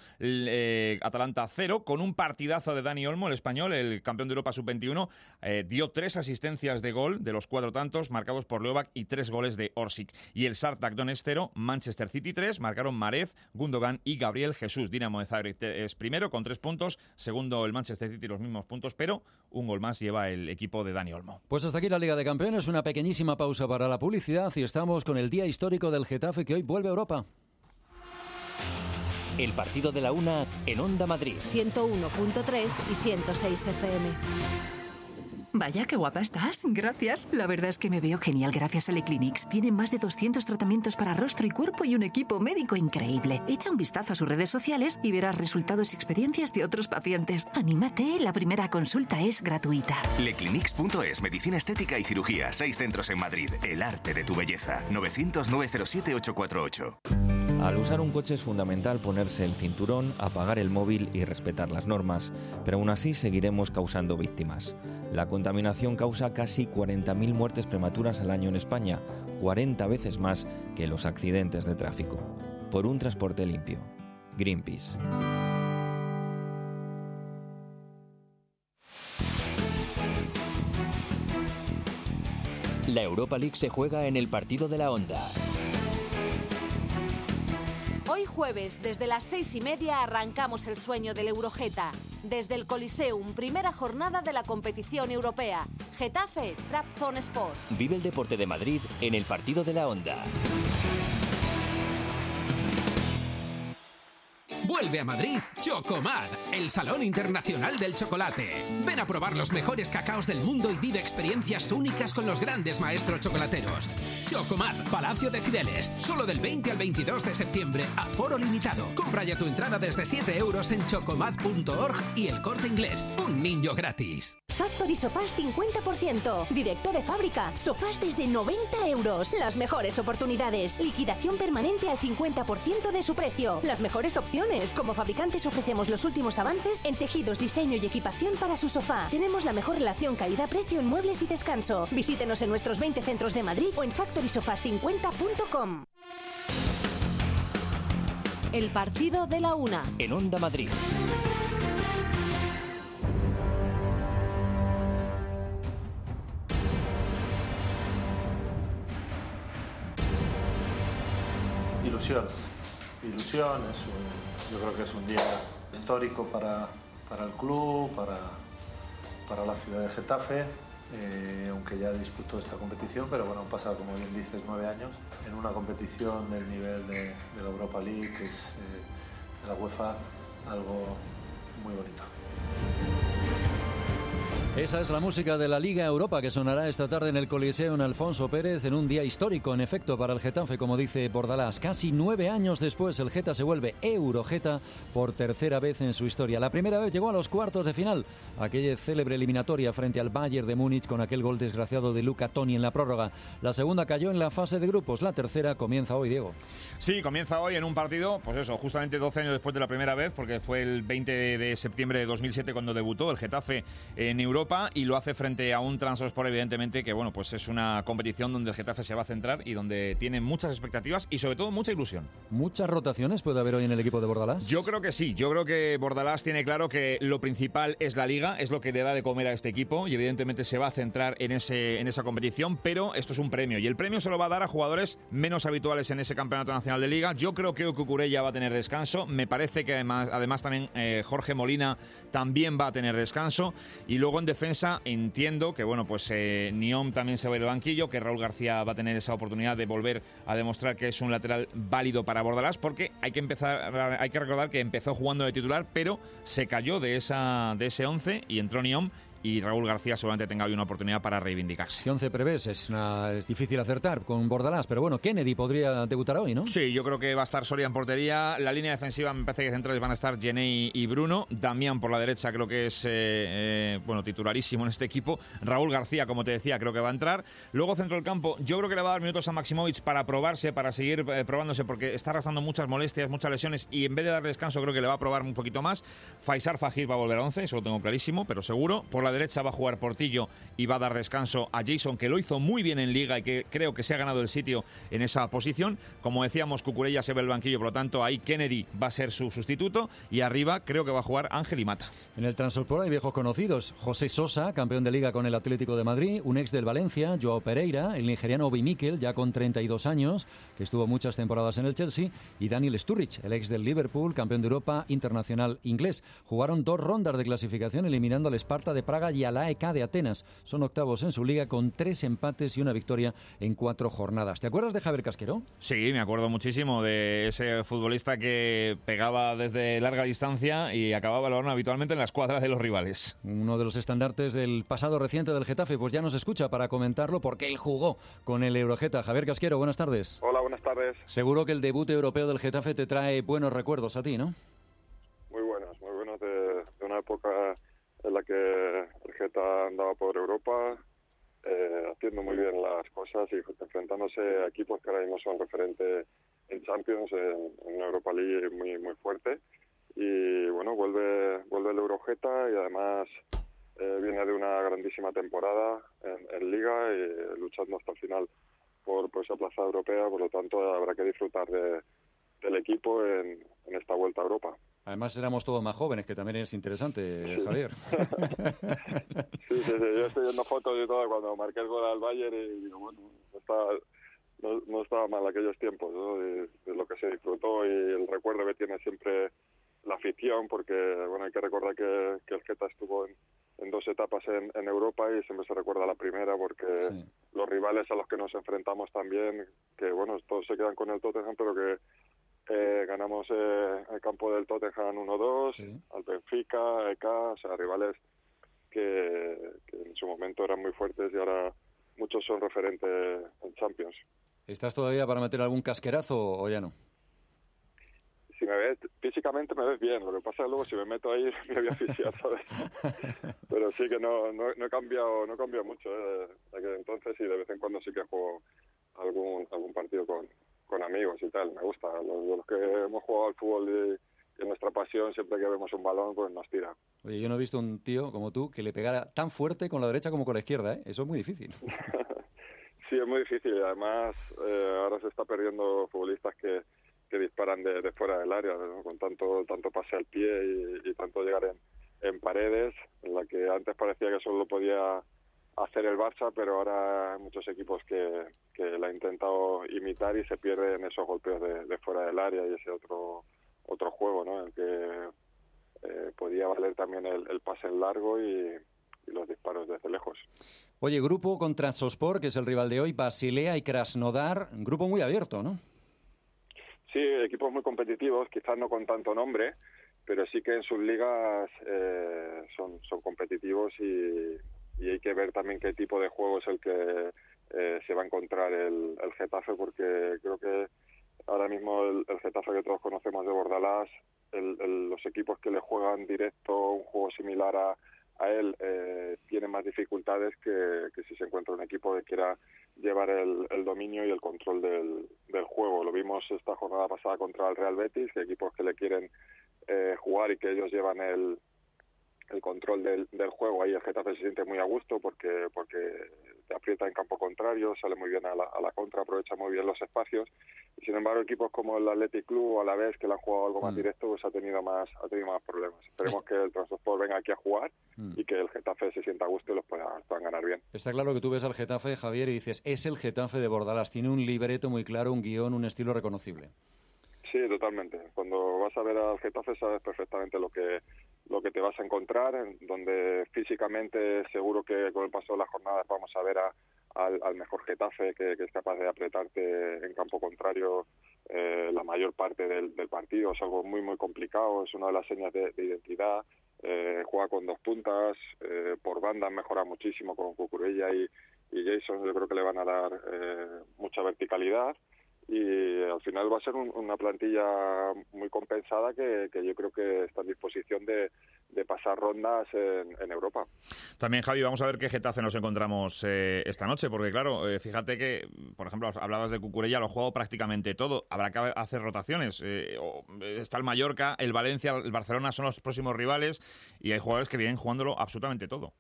Atalanta 0, con un partidazo de Dani Olmo, el español, el campeón de Europa sub-21. Dio 3 asistencias de gol de los 4 tantos marcados por Leovac y 3 goles de Orsic. Y el Shakhtar Donetsk 0, Manchester City 3, marcaron Marez, Gundogan y Gabriel Jesús. Dinamo de Zagreb es primero con 3 puntos, segundo el Manchester City los mismos puntos, pero un gol más lleva el equipo de Dani Olmo. Pues hasta aquí la Liga de Campeones, una pequeñísima pausa para la publicidad, y estamos con el día histórico del Getafe, que hoy vuelve a Europa. El partido de la una en Onda Madrid. 101.3 y 106 FM. Vaya, qué guapa estás. Gracias. La verdad es que me veo genial gracias a Leclinics. Tienen más de 200 tratamientos para rostro y cuerpo y un equipo médico increíble. Echa un vistazo a sus redes sociales y verás resultados y experiencias de otros pacientes. Anímate, la primera consulta es gratuita. Leclinics.es, medicina estética y cirugía. 6 centros en Madrid. El arte de tu belleza. 900-907-848. Al usar un coche es fundamental ponerse el cinturón, apagar el móvil y respetar las normas, pero aún así seguiremos causando víctimas. La contaminación causa casi 40.000 muertes prematuras al año en España, 40 veces más que los accidentes de tráfico. Por un transporte limpio. Greenpeace. La Europa League se juega en el partido de la Onda. Hoy jueves, desde las 6:30, arrancamos el sueño del Eurogeta. Desde el Coliseum, primera jornada de la competición europea. Getafe, Trabzon Sport. Vive el deporte de Madrid en el partido de la Onda. Vuelve a Madrid Chocomad, el Salón Internacional del Chocolate. Ven a probar los mejores cacaos del mundo y vive experiencias únicas con los grandes maestros chocolateros. Chocomad, Palacio de Cibeles, solo del 20 al 22 de septiembre, aforo limitado. Compra ya tu entrada desde 7 euros en chocomad.org y El Corte Inglés. Un niño gratis. Factory Sofás 50%. Directo de fábrica. Sofás desde 90 euros. Las mejores oportunidades. Liquidación permanente al 50% de su precio. Las mejores opciones. Como fabricantes ofrecemos los últimos avances en tejidos, diseño y equipación para su sofá. Tenemos la mejor relación calidad-precio en muebles y descanso. Visítenos en nuestros 20 centros de Madrid o en factorysofas50.com. El partido de la una. En Onda Madrid. Ilusión, yo creo que es un día histórico para el club, para la ciudad de Getafe, aunque ya disputó esta competición, pero bueno, han pasado, como bien dices, 9 años en una competición del nivel de la Europa League, que es de la UEFA, algo muy bonito. Esa es la música de la Liga Europa que sonará esta tarde en el Coliseum Alfonso Pérez en un día histórico, en efecto, para el Getafe, como dice Bordalás. Casi 9 años después, el Geta se vuelve Eurogeta por tercera vez en su historia. La primera vez llegó a los cuartos de final, aquella célebre eliminatoria frente al Bayern de Múnich con aquel gol desgraciado de Luca Toni en la prórroga. La segunda cayó en la fase de grupos, la tercera comienza hoy, Diego. Sí, comienza hoy en un partido, pues eso, justamente 12 años después de la primera vez, porque fue el 20 de septiembre de 2007 cuando debutó el Getafe en Europa, y lo hace frente a un Trabzonspor, evidentemente, que bueno, pues es una competición donde el Getafe se va a centrar y donde tiene muchas expectativas y sobre todo mucha ilusión. ¿Muchas rotaciones puede haber hoy en el equipo de Bordalás? Yo creo que sí, yo creo que Bordalás tiene claro que lo principal es la Liga, es lo que le da de comer a este equipo y evidentemente se va a centrar en esa competición, pero esto es un premio y el premio se lo va a dar a jugadores menos habituales en ese campeonato nacional de Liga. Yo creo que Cucurella va a tener descanso, me parece que además también Jorge Molina también va a tener descanso, y luego en defensa entiendo que bueno, pues Niom también se va a ir al banquillo, que Raúl García va a tener esa oportunidad de volver a demostrar que es un lateral válido para Bordalás, porque hay que recordar que empezó jugando de titular, pero se cayó de ese 11 y entró Niom, y Raúl García seguramente tenga hoy una oportunidad para reivindicarse. ¿Qué 11 prevés? Es difícil acertar con Bordalás, pero bueno, Kennedy podría debutar hoy, ¿no? Sí, yo creo que va a estar Soria en portería. La línea defensiva me parece que centrales van a estar Gené y Bruno. Damián por la derecha creo que es titularísimo en este equipo. Raúl García, como te decía, creo que va a entrar. Luego centro del campo, yo creo que le va a dar minutos a Maximovic para probarse, para seguir probándose, porque está arrastrando muchas molestias, muchas lesiones, y en vez de darle descanso creo que le va a probar un poquito más. Faisal Fajir va a volver a 11, eso lo tengo clarísimo, pero seguro. Por la derecha va a jugar Portillo y va a dar descanso a Jason, que lo hizo muy bien en Liga y que creo que se ha ganado el sitio en esa posición. Como decíamos, Cucurella se ve el banquillo, por lo tanto ahí Kennedy va a ser su sustituto, y arriba creo que va a jugar Ángel y Mata. En el Trabzonspor hay viejos conocidos: José Sosa, campeón de Liga con el Atlético de Madrid, un ex del Valencia, Joao Pereira, el nigeriano Obi Mikel, ya con 32 años, que estuvo muchas temporadas en el Chelsea, y Daniel Sturridge, el ex del Liverpool, campeón de Europa, internacional inglés. Jugaron 2 rondas de clasificación eliminando al Sparta de Praga Praga y al AEK de Atenas. Son octavos en su liga con 3 empates y una victoria en 4 jornadas. ¿Te acuerdas de Javier Casquero? Sí, me acuerdo muchísimo de ese futbolista que pegaba desde larga distancia y acababa el balón habitualmente en la escuadra de los rivales. Uno de los estandartes del pasado reciente del Getafe, pues ya nos escucha para comentarlo porque él jugó con el Eurogeta. Javier Casquero, buenas tardes. Hola, buenas tardes. Seguro que el debut europeo del Getafe te trae buenos recuerdos a ti, ¿no? Muy buenos de una época en la que el Geta andaba por Europa, haciendo muy bien las cosas y enfrentándose a equipos que ahora mismo son referentes en Champions, en Europa League muy fuerte. Y bueno, vuelve el Eurogeta y además viene de una grandísima temporada en Liga y luchando hasta el final por esa plaza europea, por lo tanto habrá que disfrutar del equipo en esta vuelta a Europa. Además éramos todos más jóvenes, que también es interesante, sí. Javier. Sí, yo estoy viendo fotos y todo cuando marqué el gol al Bayern y digo, bueno, no estaba mal aquellos tiempos, ¿no? De lo que se disfrutó y el recuerdo que tiene siempre la afición, porque bueno, hay que recordar que el Geta estuvo en 2 etapas en Europa y siempre se recuerda la primera porque sí. Los rivales a los que nos enfrentamos también, que bueno, todos se quedan con el Tottenham, pero que ganamos el campo del Tottenham 1-2, sí. Al Benfica, EK, o sea, rivales que en su momento eran muy fuertes y ahora muchos son referentes en Champions. ¿Estás todavía para meter algún casquerazo o ya no? Si me ves, físicamente me ves bien, lo que pasa es que luego si me meto ahí me voy a asfixiar, ¿sabes? Pero sí que no he cambiado mucho, desde entonces y de vez en cuando sí que juego algún partido con amigos y tal, me gusta. Los que hemos jugado al fútbol y nuestra pasión, siempre que vemos un balón, pues nos tira. Oye, yo no he visto un tío como tú que le pegara tan fuerte con la derecha como con la izquierda, ¿eh? Eso es muy difícil. Sí, es muy difícil. Además, ahora se está perdiendo futbolistas que disparan de fuera del área, ¿no? Con tanto pase al pie y tanto llegar en paredes, en la que antes parecía que solo podía hacer el Barça, pero ahora hay muchos equipos que la han intentado imitar y se pierden esos golpeos de fuera del área y ese otro juego, ¿no? En el que podía valer también el pase en largo y los disparos desde lejos. Oye, grupo con Trabzonspor, que es el rival de hoy, Basilea y Krasnodar, un grupo muy abierto, ¿no? Sí, equipos muy competitivos, quizás no con tanto nombre, pero sí que en sus ligas son competitivos y hay que ver también qué tipo de juego es el que se va a encontrar el Getafe, porque creo que ahora mismo el Getafe que todos conocemos de Bordalás, los equipos que le juegan directo un juego similar a él tienen más dificultades que si se encuentra un equipo que quiera llevar el dominio y el control del juego. Lo vimos esta jornada pasada contra el Real Betis, que equipos que le quieren jugar y que ellos llevan el control del juego, ahí el Getafe se siente muy a gusto porque te aprieta en campo contrario, sale muy bien a la contra, aprovecha muy bien los espacios, y sin embargo equipos como el Athletic Club o Alavés, que le han jugado algo más directo, pues ha tenido más problemas. Esperemos que el Trabzonspor venga aquí a jugar y que el Getafe se sienta a gusto y los puedan ganar bien. Está claro que tú ves al Getafe, Javier, y dices, es el Getafe de Bordalás, tiene un libreto muy claro, un guión, un estilo reconocible. Sí, totalmente. Cuando vas a ver al Getafe sabes perfectamente lo que te vas a encontrar, donde físicamente seguro que con el paso de las jornadas vamos a ver al mejor Getafe que es capaz de apretarte en campo contrario la mayor parte del partido. Es algo muy complicado, es una de las señas de identidad. Juega con 2 puntas, por banda mejora muchísimo con Cucurella y Jason. Yo creo que le van a dar mucha verticalidad y al final va a ser una plantilla muy compensada que yo creo que está en disposición de pasar rondas en Europa. También, Javi, vamos a ver qué Getafe nos encontramos esta noche, porque claro, fíjate que, por ejemplo, hablabas de Cucurella, lo ha jugado prácticamente todo, habrá que hacer rotaciones, está el Mallorca, el Valencia, el Barcelona son los próximos rivales y hay jugadores que vienen jugándolo absolutamente todo.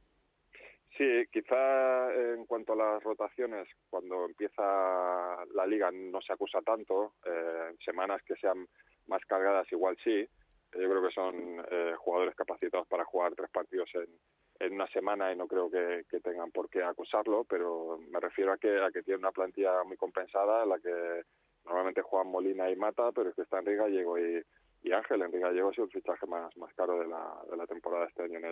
Sí, quizá en cuanto a las rotaciones, cuando empieza la Liga no se acusa tanto, semanas que sean más cargadas igual sí. Yo creo que son jugadores capacitados para jugar 3 partidos en una semana y no creo que tengan por qué acusarlo, pero me refiero a que tiene una plantilla muy compensada en la que normalmente juegan Molina y Mata, pero es que está Enrique Gallego y Ángel. Enrique Gallego ha sido el fichaje más caro de la temporada este año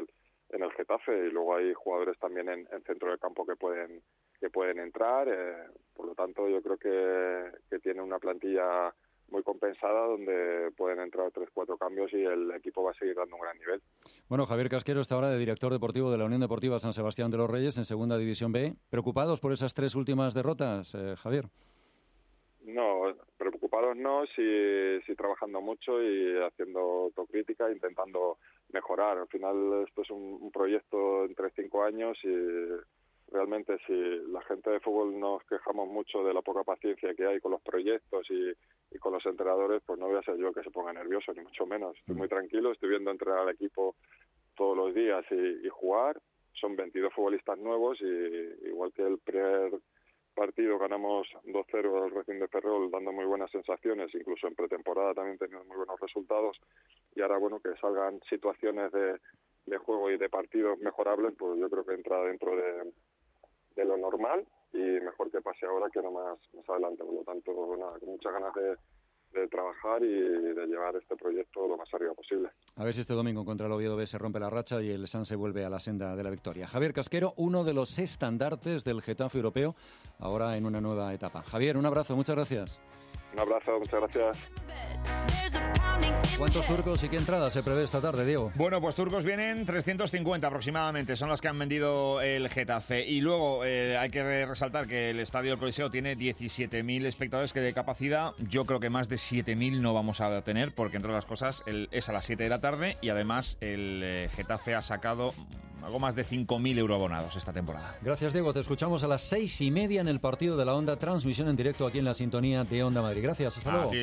en el Getafe, y luego hay jugadores también en centro del campo que pueden entrar, por lo tanto yo creo que tiene una plantilla muy compensada donde pueden entrar 3-4 cambios y el equipo va a seguir dando un gran nivel. Bueno, Javier Casquero está ahora de director deportivo de la Unión Deportiva San Sebastián de los Reyes en Segunda División B. ¿Preocupados por esas 3 últimas derrotas, Javier? No, preocupados no, sí trabajando mucho y haciendo autocrítica, intentando mejorar. Al final esto es un proyecto entre 5 años y realmente si la gente de fútbol nos quejamos mucho de la poca paciencia que hay con los proyectos y con los entrenadores, pues no voy a ser yo que se ponga nervioso, ni mucho menos. Estoy muy tranquilo, estoy viendo entrenar al equipo todos los días y jugar. Son 22 futbolistas nuevos y igual que el primer partido ganamos 2-0 al Racing de Ferrol dando muy buenas sensaciones, incluso en pretemporada también teniendo muy buenos resultados, y ahora bueno, que salgan situaciones de juego y de partidos mejorables, pues yo creo que entra dentro de lo normal y mejor que pase ahora que no más adelante. Por lo tanto, nada, con muchas ganas de trabajar y de llevar este proyecto lo más arriba posible. A ver si este domingo contra el Oviedo B se rompe la racha y el Sanse vuelve a la senda de la victoria. Javier Casquero, uno de los estandartes del Getafe europeo, ahora en una nueva etapa. Javier, un abrazo, muchas gracias. Un abrazo, muchas gracias. ¿Cuántos turcos y qué entradas se prevé esta tarde, Diego? Bueno, pues turcos vienen 350 aproximadamente, son las que han vendido el Getafe. Y luego hay que resaltar que el Estadio del Coliseo tiene 17.000 espectadores que de capacidad. Yo creo que más de 7.000 no vamos a tener, porque entre otras cosas es a las 7 de la tarde y además el Getafe ha sacado algo más de 5.000 euroabonados esta temporada. Gracias, Diego. Te escuchamos a las 6:30 en el partido de la Onda, transmisión en directo aquí en la sintonía de Onda Madrid. Gracias, hasta luego.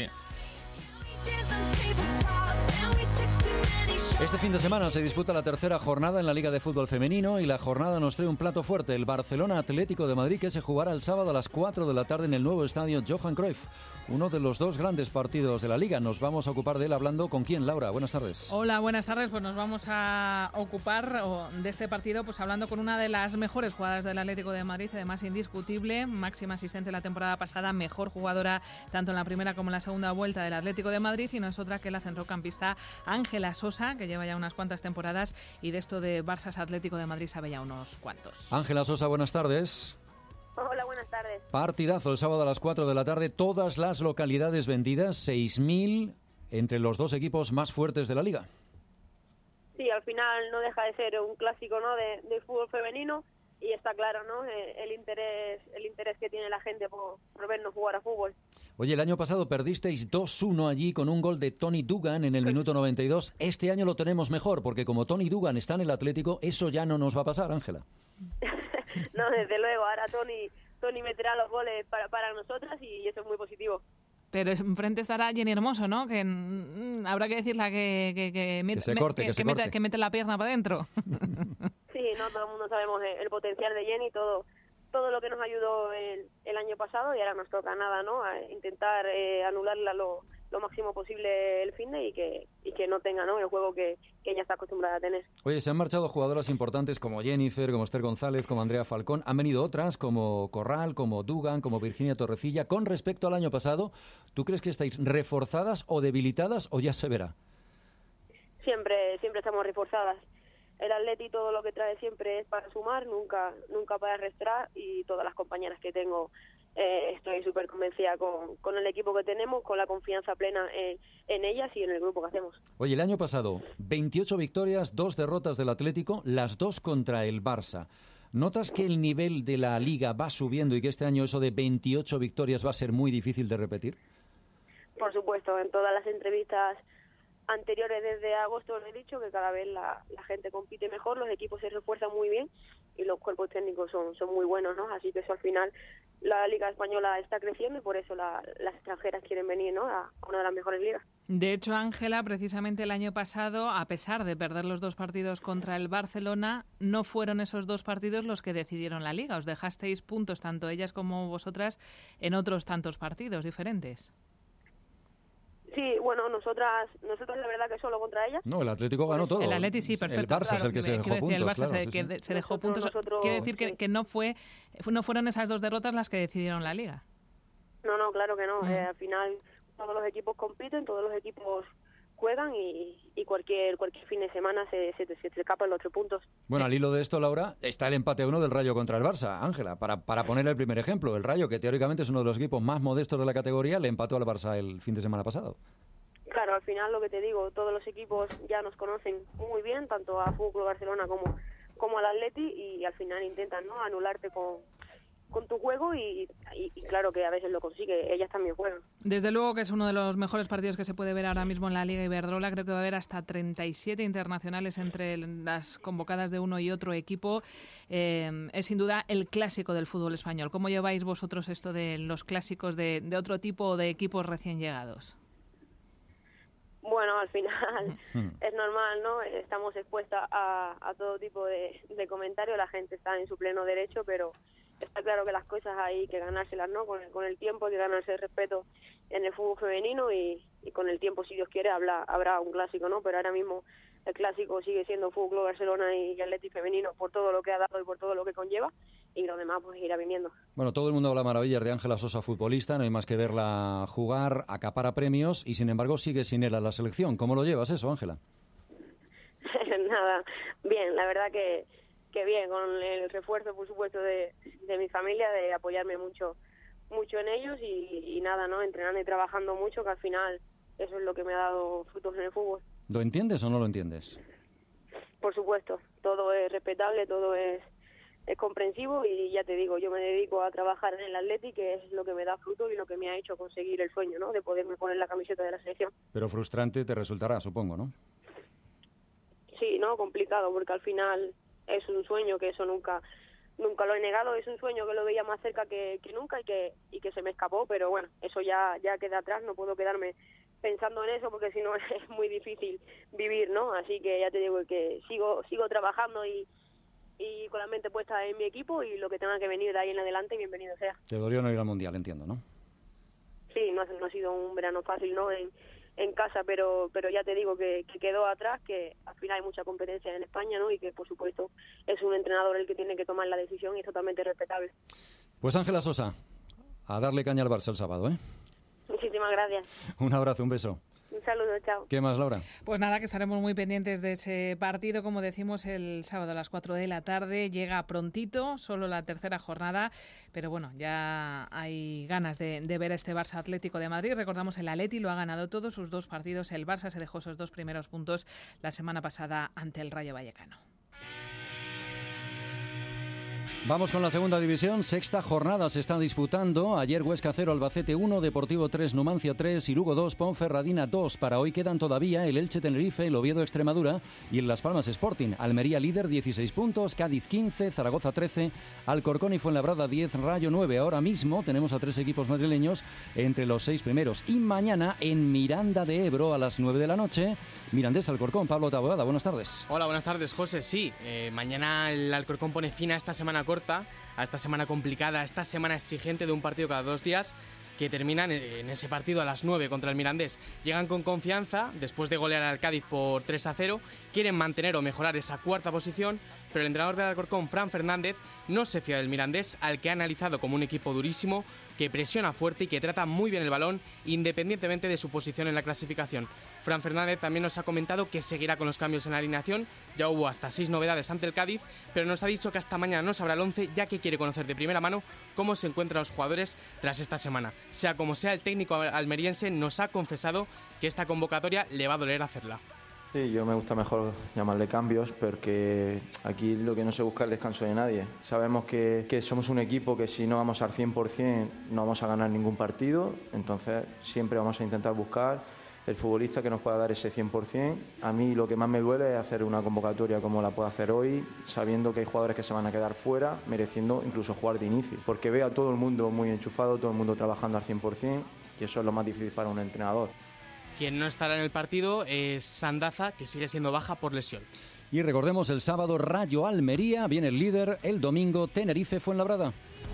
Este fin de semana se disputa la tercera jornada en la Liga de Fútbol Femenino y la jornada nos trae un plato fuerte, el Barcelona Atlético de Madrid, que se jugará el sábado a las 4 de la tarde en el nuevo estadio Johan Cruyff. Uno de los 2 grandes partidos de la Liga. Nos vamos a ocupar de él hablando con quién, Laura. Buenas tardes. Hola, buenas tardes. Pues nos vamos a ocupar de este partido pues hablando con una de las mejores jugadoras del Atlético de Madrid, además indiscutible, máxima asistente la temporada pasada, mejor jugadora tanto en la primera como en la segunda vuelta del Atlético de Madrid, y no es otra que la centrocampista Ángela Sosa, que lleva ya unas cuantas temporadas y de esto de Barça Atlético de Madrid sabe ya unos cuantos. Ángela Sosa, buenas tardes. Hola, buenas tardes. Partidazo el sábado a las 4 de la tarde, todas las localidades vendidas, 6.000 entre los 2 equipos más fuertes de la Liga. Sí, al final no deja de ser un clásico, ¿no?, de fútbol femenino, y está claro, ¿no?, el interés que tiene la gente por vernos jugar a fútbol. Oye, el año pasado perdisteis 2-1 allí con un gol de Toni Duggan en el minuto 92. Este año lo tenemos mejor, porque como Toni Duggan está en el Atlético, eso ya no nos va a pasar, Ángela. No, desde luego, ahora Toni meterá los goles para nosotras y eso es muy positivo. Pero enfrente estará Jenny Hermoso, ¿no? Que habrá que decirle que mete la pierna para adentro. Sí, no, todo el mundo sabemos el potencial de Jenny, todo lo que nos ayudó el año pasado, y ahora nos toca nada, ¿no?, a intentar anularla lo máximo posible el finde y que no tenga, ¿no?, el juego que ella está acostumbrada a tener. Oye, se han marchado jugadoras importantes como Jennifer, como Esther González, como Andrea Falcón. Han venido otras como Corral, como Duggan, como Virginia Torrecilla. Con respecto al año pasado, ¿tú crees que estáis reforzadas o debilitadas o ya se verá? Siempre estamos reforzadas. El Atleti todo lo que trae siempre es para sumar, nunca para restar, y todas las compañeras que tengo estoy súper convencida con el equipo que tenemos, con la confianza plena en ellas y en el grupo que hacemos. Oye, el año pasado 28 victorias, 2 derrotas del Atlético, las 2 contra el Barça. ¿Notas que el nivel de la Liga va subiendo y que este año eso de 28 victorias va a ser muy difícil de repetir? Por supuesto, en todas las entrevistas anteriores desde agosto les he dicho que cada vez la gente compite mejor, los equipos se refuerzan muy bien y los cuerpos técnicos son muy buenos, ¿no? Así que eso al final la Liga Española está creciendo y por eso las extranjeras quieren venir, ¿no?, a una de las mejores ligas. De hecho, Ángela, precisamente el año pasado, a pesar de perder los 2 partidos contra el Barcelona, no fueron esos 2 partidos los que decidieron la Liga. Os dejasteis puntos, tanto ellas como vosotras, en otros tantos partidos diferentes. Sí, bueno, nosotras la verdad que solo contra ellas. No, el Atlético ganó todo. El Atleti sí, perfecto. El Barça claro, es el que se dejó puntos. El Barça claro, se dejó puntos. Quiere decir que no fueron esas 2 derrotas las que decidieron la Liga. No, claro que no. Al final todos los equipos compiten, todos los equipos juegan y cualquier fin de semana se escapan los 3 puntos. Bueno, al hilo de esto, Laura, está el empate 1 del Rayo contra el Barça. Ángela, para poner el primer ejemplo, el Rayo, que teóricamente es uno de los equipos más modestos de la categoría, le empató al Barça el fin de semana pasado. Claro, al final lo que te digo, todos los equipos ya nos conocen muy bien, tanto a Fútbol Club Barcelona como al Atleti, y al final intentan, ¿no?, anularte con tu juego y claro que a veces lo consigue, ellas también juegan. Desde luego que es uno de los mejores partidos que se puede ver ahora mismo en la Liga Iberdrola. Creo que va a haber hasta 37 internacionales entre las convocadas de uno y otro equipo. Es sin duda el clásico del fútbol español. ¿Cómo lleváis vosotros esto de los clásicos de otro tipo o de equipos recién llegados? Bueno, al final es normal, ¿no? Estamos expuestas a todo tipo de comentarios, la gente está en su pleno derecho, pero está claro que las cosas hay que ganárselas, ¿no? Con el tiempo hay que ganarse el respeto en el fútbol femenino y con el tiempo, si Dios quiere, habrá un clásico, ¿no? Pero ahora mismo el clásico sigue siendo Fútbol Club Barcelona y Atleti femenino por todo lo que ha dado y por todo lo que conlleva, y lo demás pues irá viniendo. Bueno, todo el mundo habla maravillas de Ángela Sosa, futbolista, no hay más que verla jugar, acapara premios y sin embargo sigue sin él a la selección. ¿Cómo lo llevas eso, Ángela? Nada, bien, la verdad que bien, con el refuerzo, por supuesto, de mi familia, de apoyarme mucho en ellos y nada, ¿no? Entrenando y trabajando mucho, que al final eso es lo que me ha dado frutos en el fútbol. ¿Lo entiendes o no lo entiendes? Por supuesto, todo es respetable, todo es comprensivo y ya te digo, yo me dedico a trabajar en el Atleti, que es lo que me da fruto y lo que me ha hecho conseguir el sueño, ¿no?, de poderme poner la camiseta de la selección. Pero frustrante te resultará, supongo, ¿no? Sí, ¿no? Complicado, porque al final es un sueño que eso nunca lo he negado, es un sueño que lo veía más cerca que nunca y que se me escapó, pero bueno, eso ya queda atrás, no puedo quedarme pensando en eso porque si no es muy difícil vivir, ¿no? Así que ya te digo que sigo trabajando y con la mente puesta en mi equipo y lo que tenga que venir de ahí en adelante, bienvenido sea. Te dolió no ir al Mundial, entiendo, ¿no? Sí, no ha sido un verano fácil, ¿no?, en casa, pero ya te digo que quedó atrás, que al final hay mucha competencia en España, ¿no?, y que por supuesto es un entrenador el que tiene que tomar la decisión y es totalmente respetable. Pues Ángela Sosa, a darle caña al Barça el sábado, ¿eh? Muchísimas gracias. Un abrazo, un beso. Un saludo, chao. ¿Qué más, Laura? Pues nada, que estaremos muy pendientes de ese partido, como decimos, el sábado a las 4 de la tarde. Llega prontito, solo la tercera jornada, pero bueno, ya hay ganas de ver a este Barça Atlético de Madrid. Recordamos, el Atleti lo ha ganado todos sus 2 partidos. El Barça se dejó esos 2 primeros puntos la semana pasada ante el Rayo Vallecano. Vamos con la segunda división, sexta jornada se está disputando. Ayer Huesca 0, Albacete 1, Deportivo 3, Numancia 3 y Lugo 2, Ponferradina 2. Para hoy quedan todavía el Elche Tenerife, el Oviedo Extremadura y el Las Palmas Sporting. Almería líder 16 puntos, Cádiz 15, Zaragoza 13, Alcorcón y Fuenlabrada 10, Rayo 9. Ahora mismo tenemos a 3 equipos madrileños entre los 6 primeros. Y mañana en Miranda de Ebro a las 9 de la noche, Mirandés Alcorcón. Pablo Taboada, buenas tardes. Hola, buenas tardes, José. Sí, mañana el Alcorcón pone fin a esta semana corta, a esta semana complicada, a esta semana exigente de un partido cada 2 días, que terminan en ese partido a las 9 contra el Mirandés. Llegan con confianza, después de golear al Cádiz por 3-0, quieren mantener o mejorar esa 4ª posición, pero el entrenador del Alcorcón, Fran Fernández, no se fía del Mirandés, al que ha analizado como un equipo durísimo, que presiona fuerte y que trata muy bien el balón, independientemente de su posición en la clasificación. Fran Fernández también nos ha comentado que seguirá con los cambios en la alineación. Ya hubo hasta 6 novedades ante el Cádiz, pero nos ha dicho que hasta mañana no sabrá el 11, ya que quiere conocer de primera mano cómo se encuentran los jugadores tras esta semana. Sea como sea, el técnico almeriense nos ha confesado que esta convocatoria le va a doler hacerla. Sí, yo me gusta mejor llamarle cambios, porque aquí lo que no se busca es el descanso de nadie. Sabemos que somos un equipo que si no vamos al 100% no vamos a ganar ningún partido, entonces siempre vamos a intentar buscar el futbolista que nos pueda dar ese 100%. A mí lo que más me duele es hacer una convocatoria como la puedo hacer hoy, sabiendo que hay jugadores que se van a quedar fuera, mereciendo incluso jugar de inicio, porque veo a todo el mundo muy enchufado, todo el mundo trabajando al 100%, y eso es lo más difícil para un entrenador. Quien no estará en el partido es Sandaza, que sigue siendo baja por lesión. Y recordemos, el sábado Rayo Almería, viene el líder, el domingo Tenerife Fuenlabrada.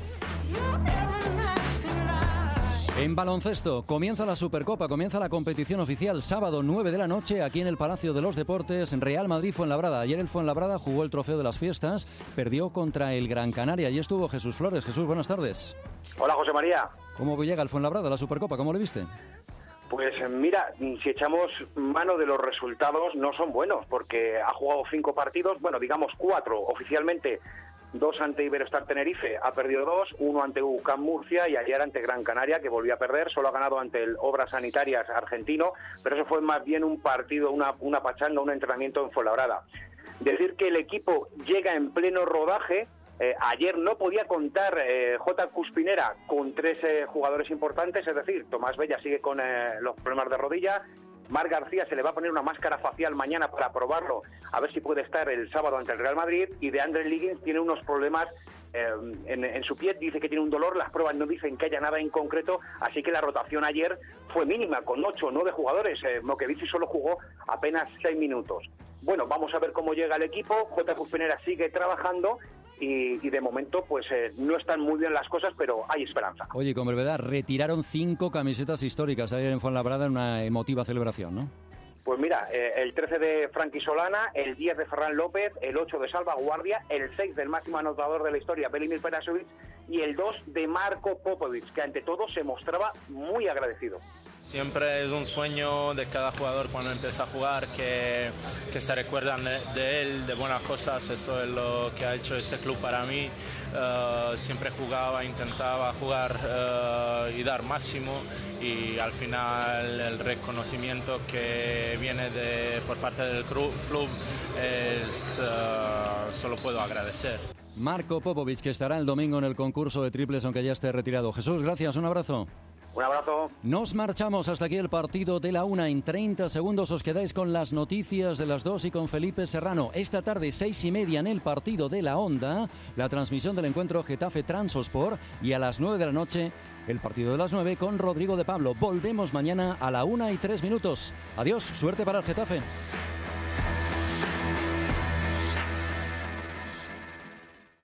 En baloncesto, comienza la Supercopa, comienza la competición oficial, sábado 9 de la noche, aquí en el Palacio de los Deportes, Real Madrid Fuenlabrada. Ayer el Fuenlabrada jugó el Trofeo de las Fiestas, perdió contra el Gran Canaria. Allí estuvo Jesús Flores. Jesús, buenas tardes. Hola, José María. ¿Cómo llega el Fuenlabrada a la Supercopa? ¿Cómo le viste? Pues mira, si echamos mano de los resultados, no son buenos, porque ha jugado 5 partidos, bueno, digamos 4 oficialmente, 2 ante Iberostar Tenerife, ha perdido 2, 1 ante UCAM Murcia y ayer ante Gran Canaria, que volvió a perder, solo ha ganado ante el Obras Sanitarias argentino, pero eso fue más bien un partido, una pachanga, un entrenamiento en Fuenlabrada. Decir que el equipo llega en pleno rodaje. Ayer no podía contar J. Cuspinera con 3 jugadores importantes, es decir, Tomás Bella sigue con los problemas de rodilla, Marc García se le va a poner una máscara facial mañana para probarlo, a ver si puede estar el sábado ante el Real Madrid, y DeAndre Liggins tiene unos problemas en su pie, dice que tiene un dolor, las pruebas no dicen que haya nada en concreto, así que la rotación ayer fue mínima, con 8 o 9 jugadores, Moquevici solo jugó apenas 6 minutos. Bueno, vamos a ver cómo llega el equipo, J. Cuspinera sigue trabajando, y de momento pues no están muy bien las cosas, pero hay esperanza. Oye, con brevedad, retiraron 5 camisetas históricas ayer en Fuenlabrada en una emotiva celebración, ¿no? Pues mira, el 13 de Frankie Solana, el 10 de Ferran López, el 8 de Salvaguardia, el 6 del máximo anotador de la historia, Velimir Perasovic, y el 2 de Marko Popovic, que ante todo se mostraba muy agradecido. Siempre es un sueño de cada jugador cuando empieza a jugar que se recuerdan de él, de buenas cosas. Eso es lo que ha hecho este club para mí. Siempre jugaba, intentaba jugar y dar máximo, y al final el reconocimiento que viene por parte del club es solo puedo agradecer. Marko Popovic, que estará el domingo en el concurso de triples, aunque ya esté retirado. Jesús, gracias, un abrazo. Un abrazo. Nos marchamos hasta aquí el partido de la 1. En 30 segundos os quedáis con las noticias de las 2 y con Felipe Serrano. Esta tarde, 6:30 en el partido de la Onda, la transmisión del encuentro Getafe Transospor, y a las 9 de la noche el partido de las 9 con Rodrigo de Pablo. Volvemos mañana a la 1:03. Adiós, suerte para el Getafe.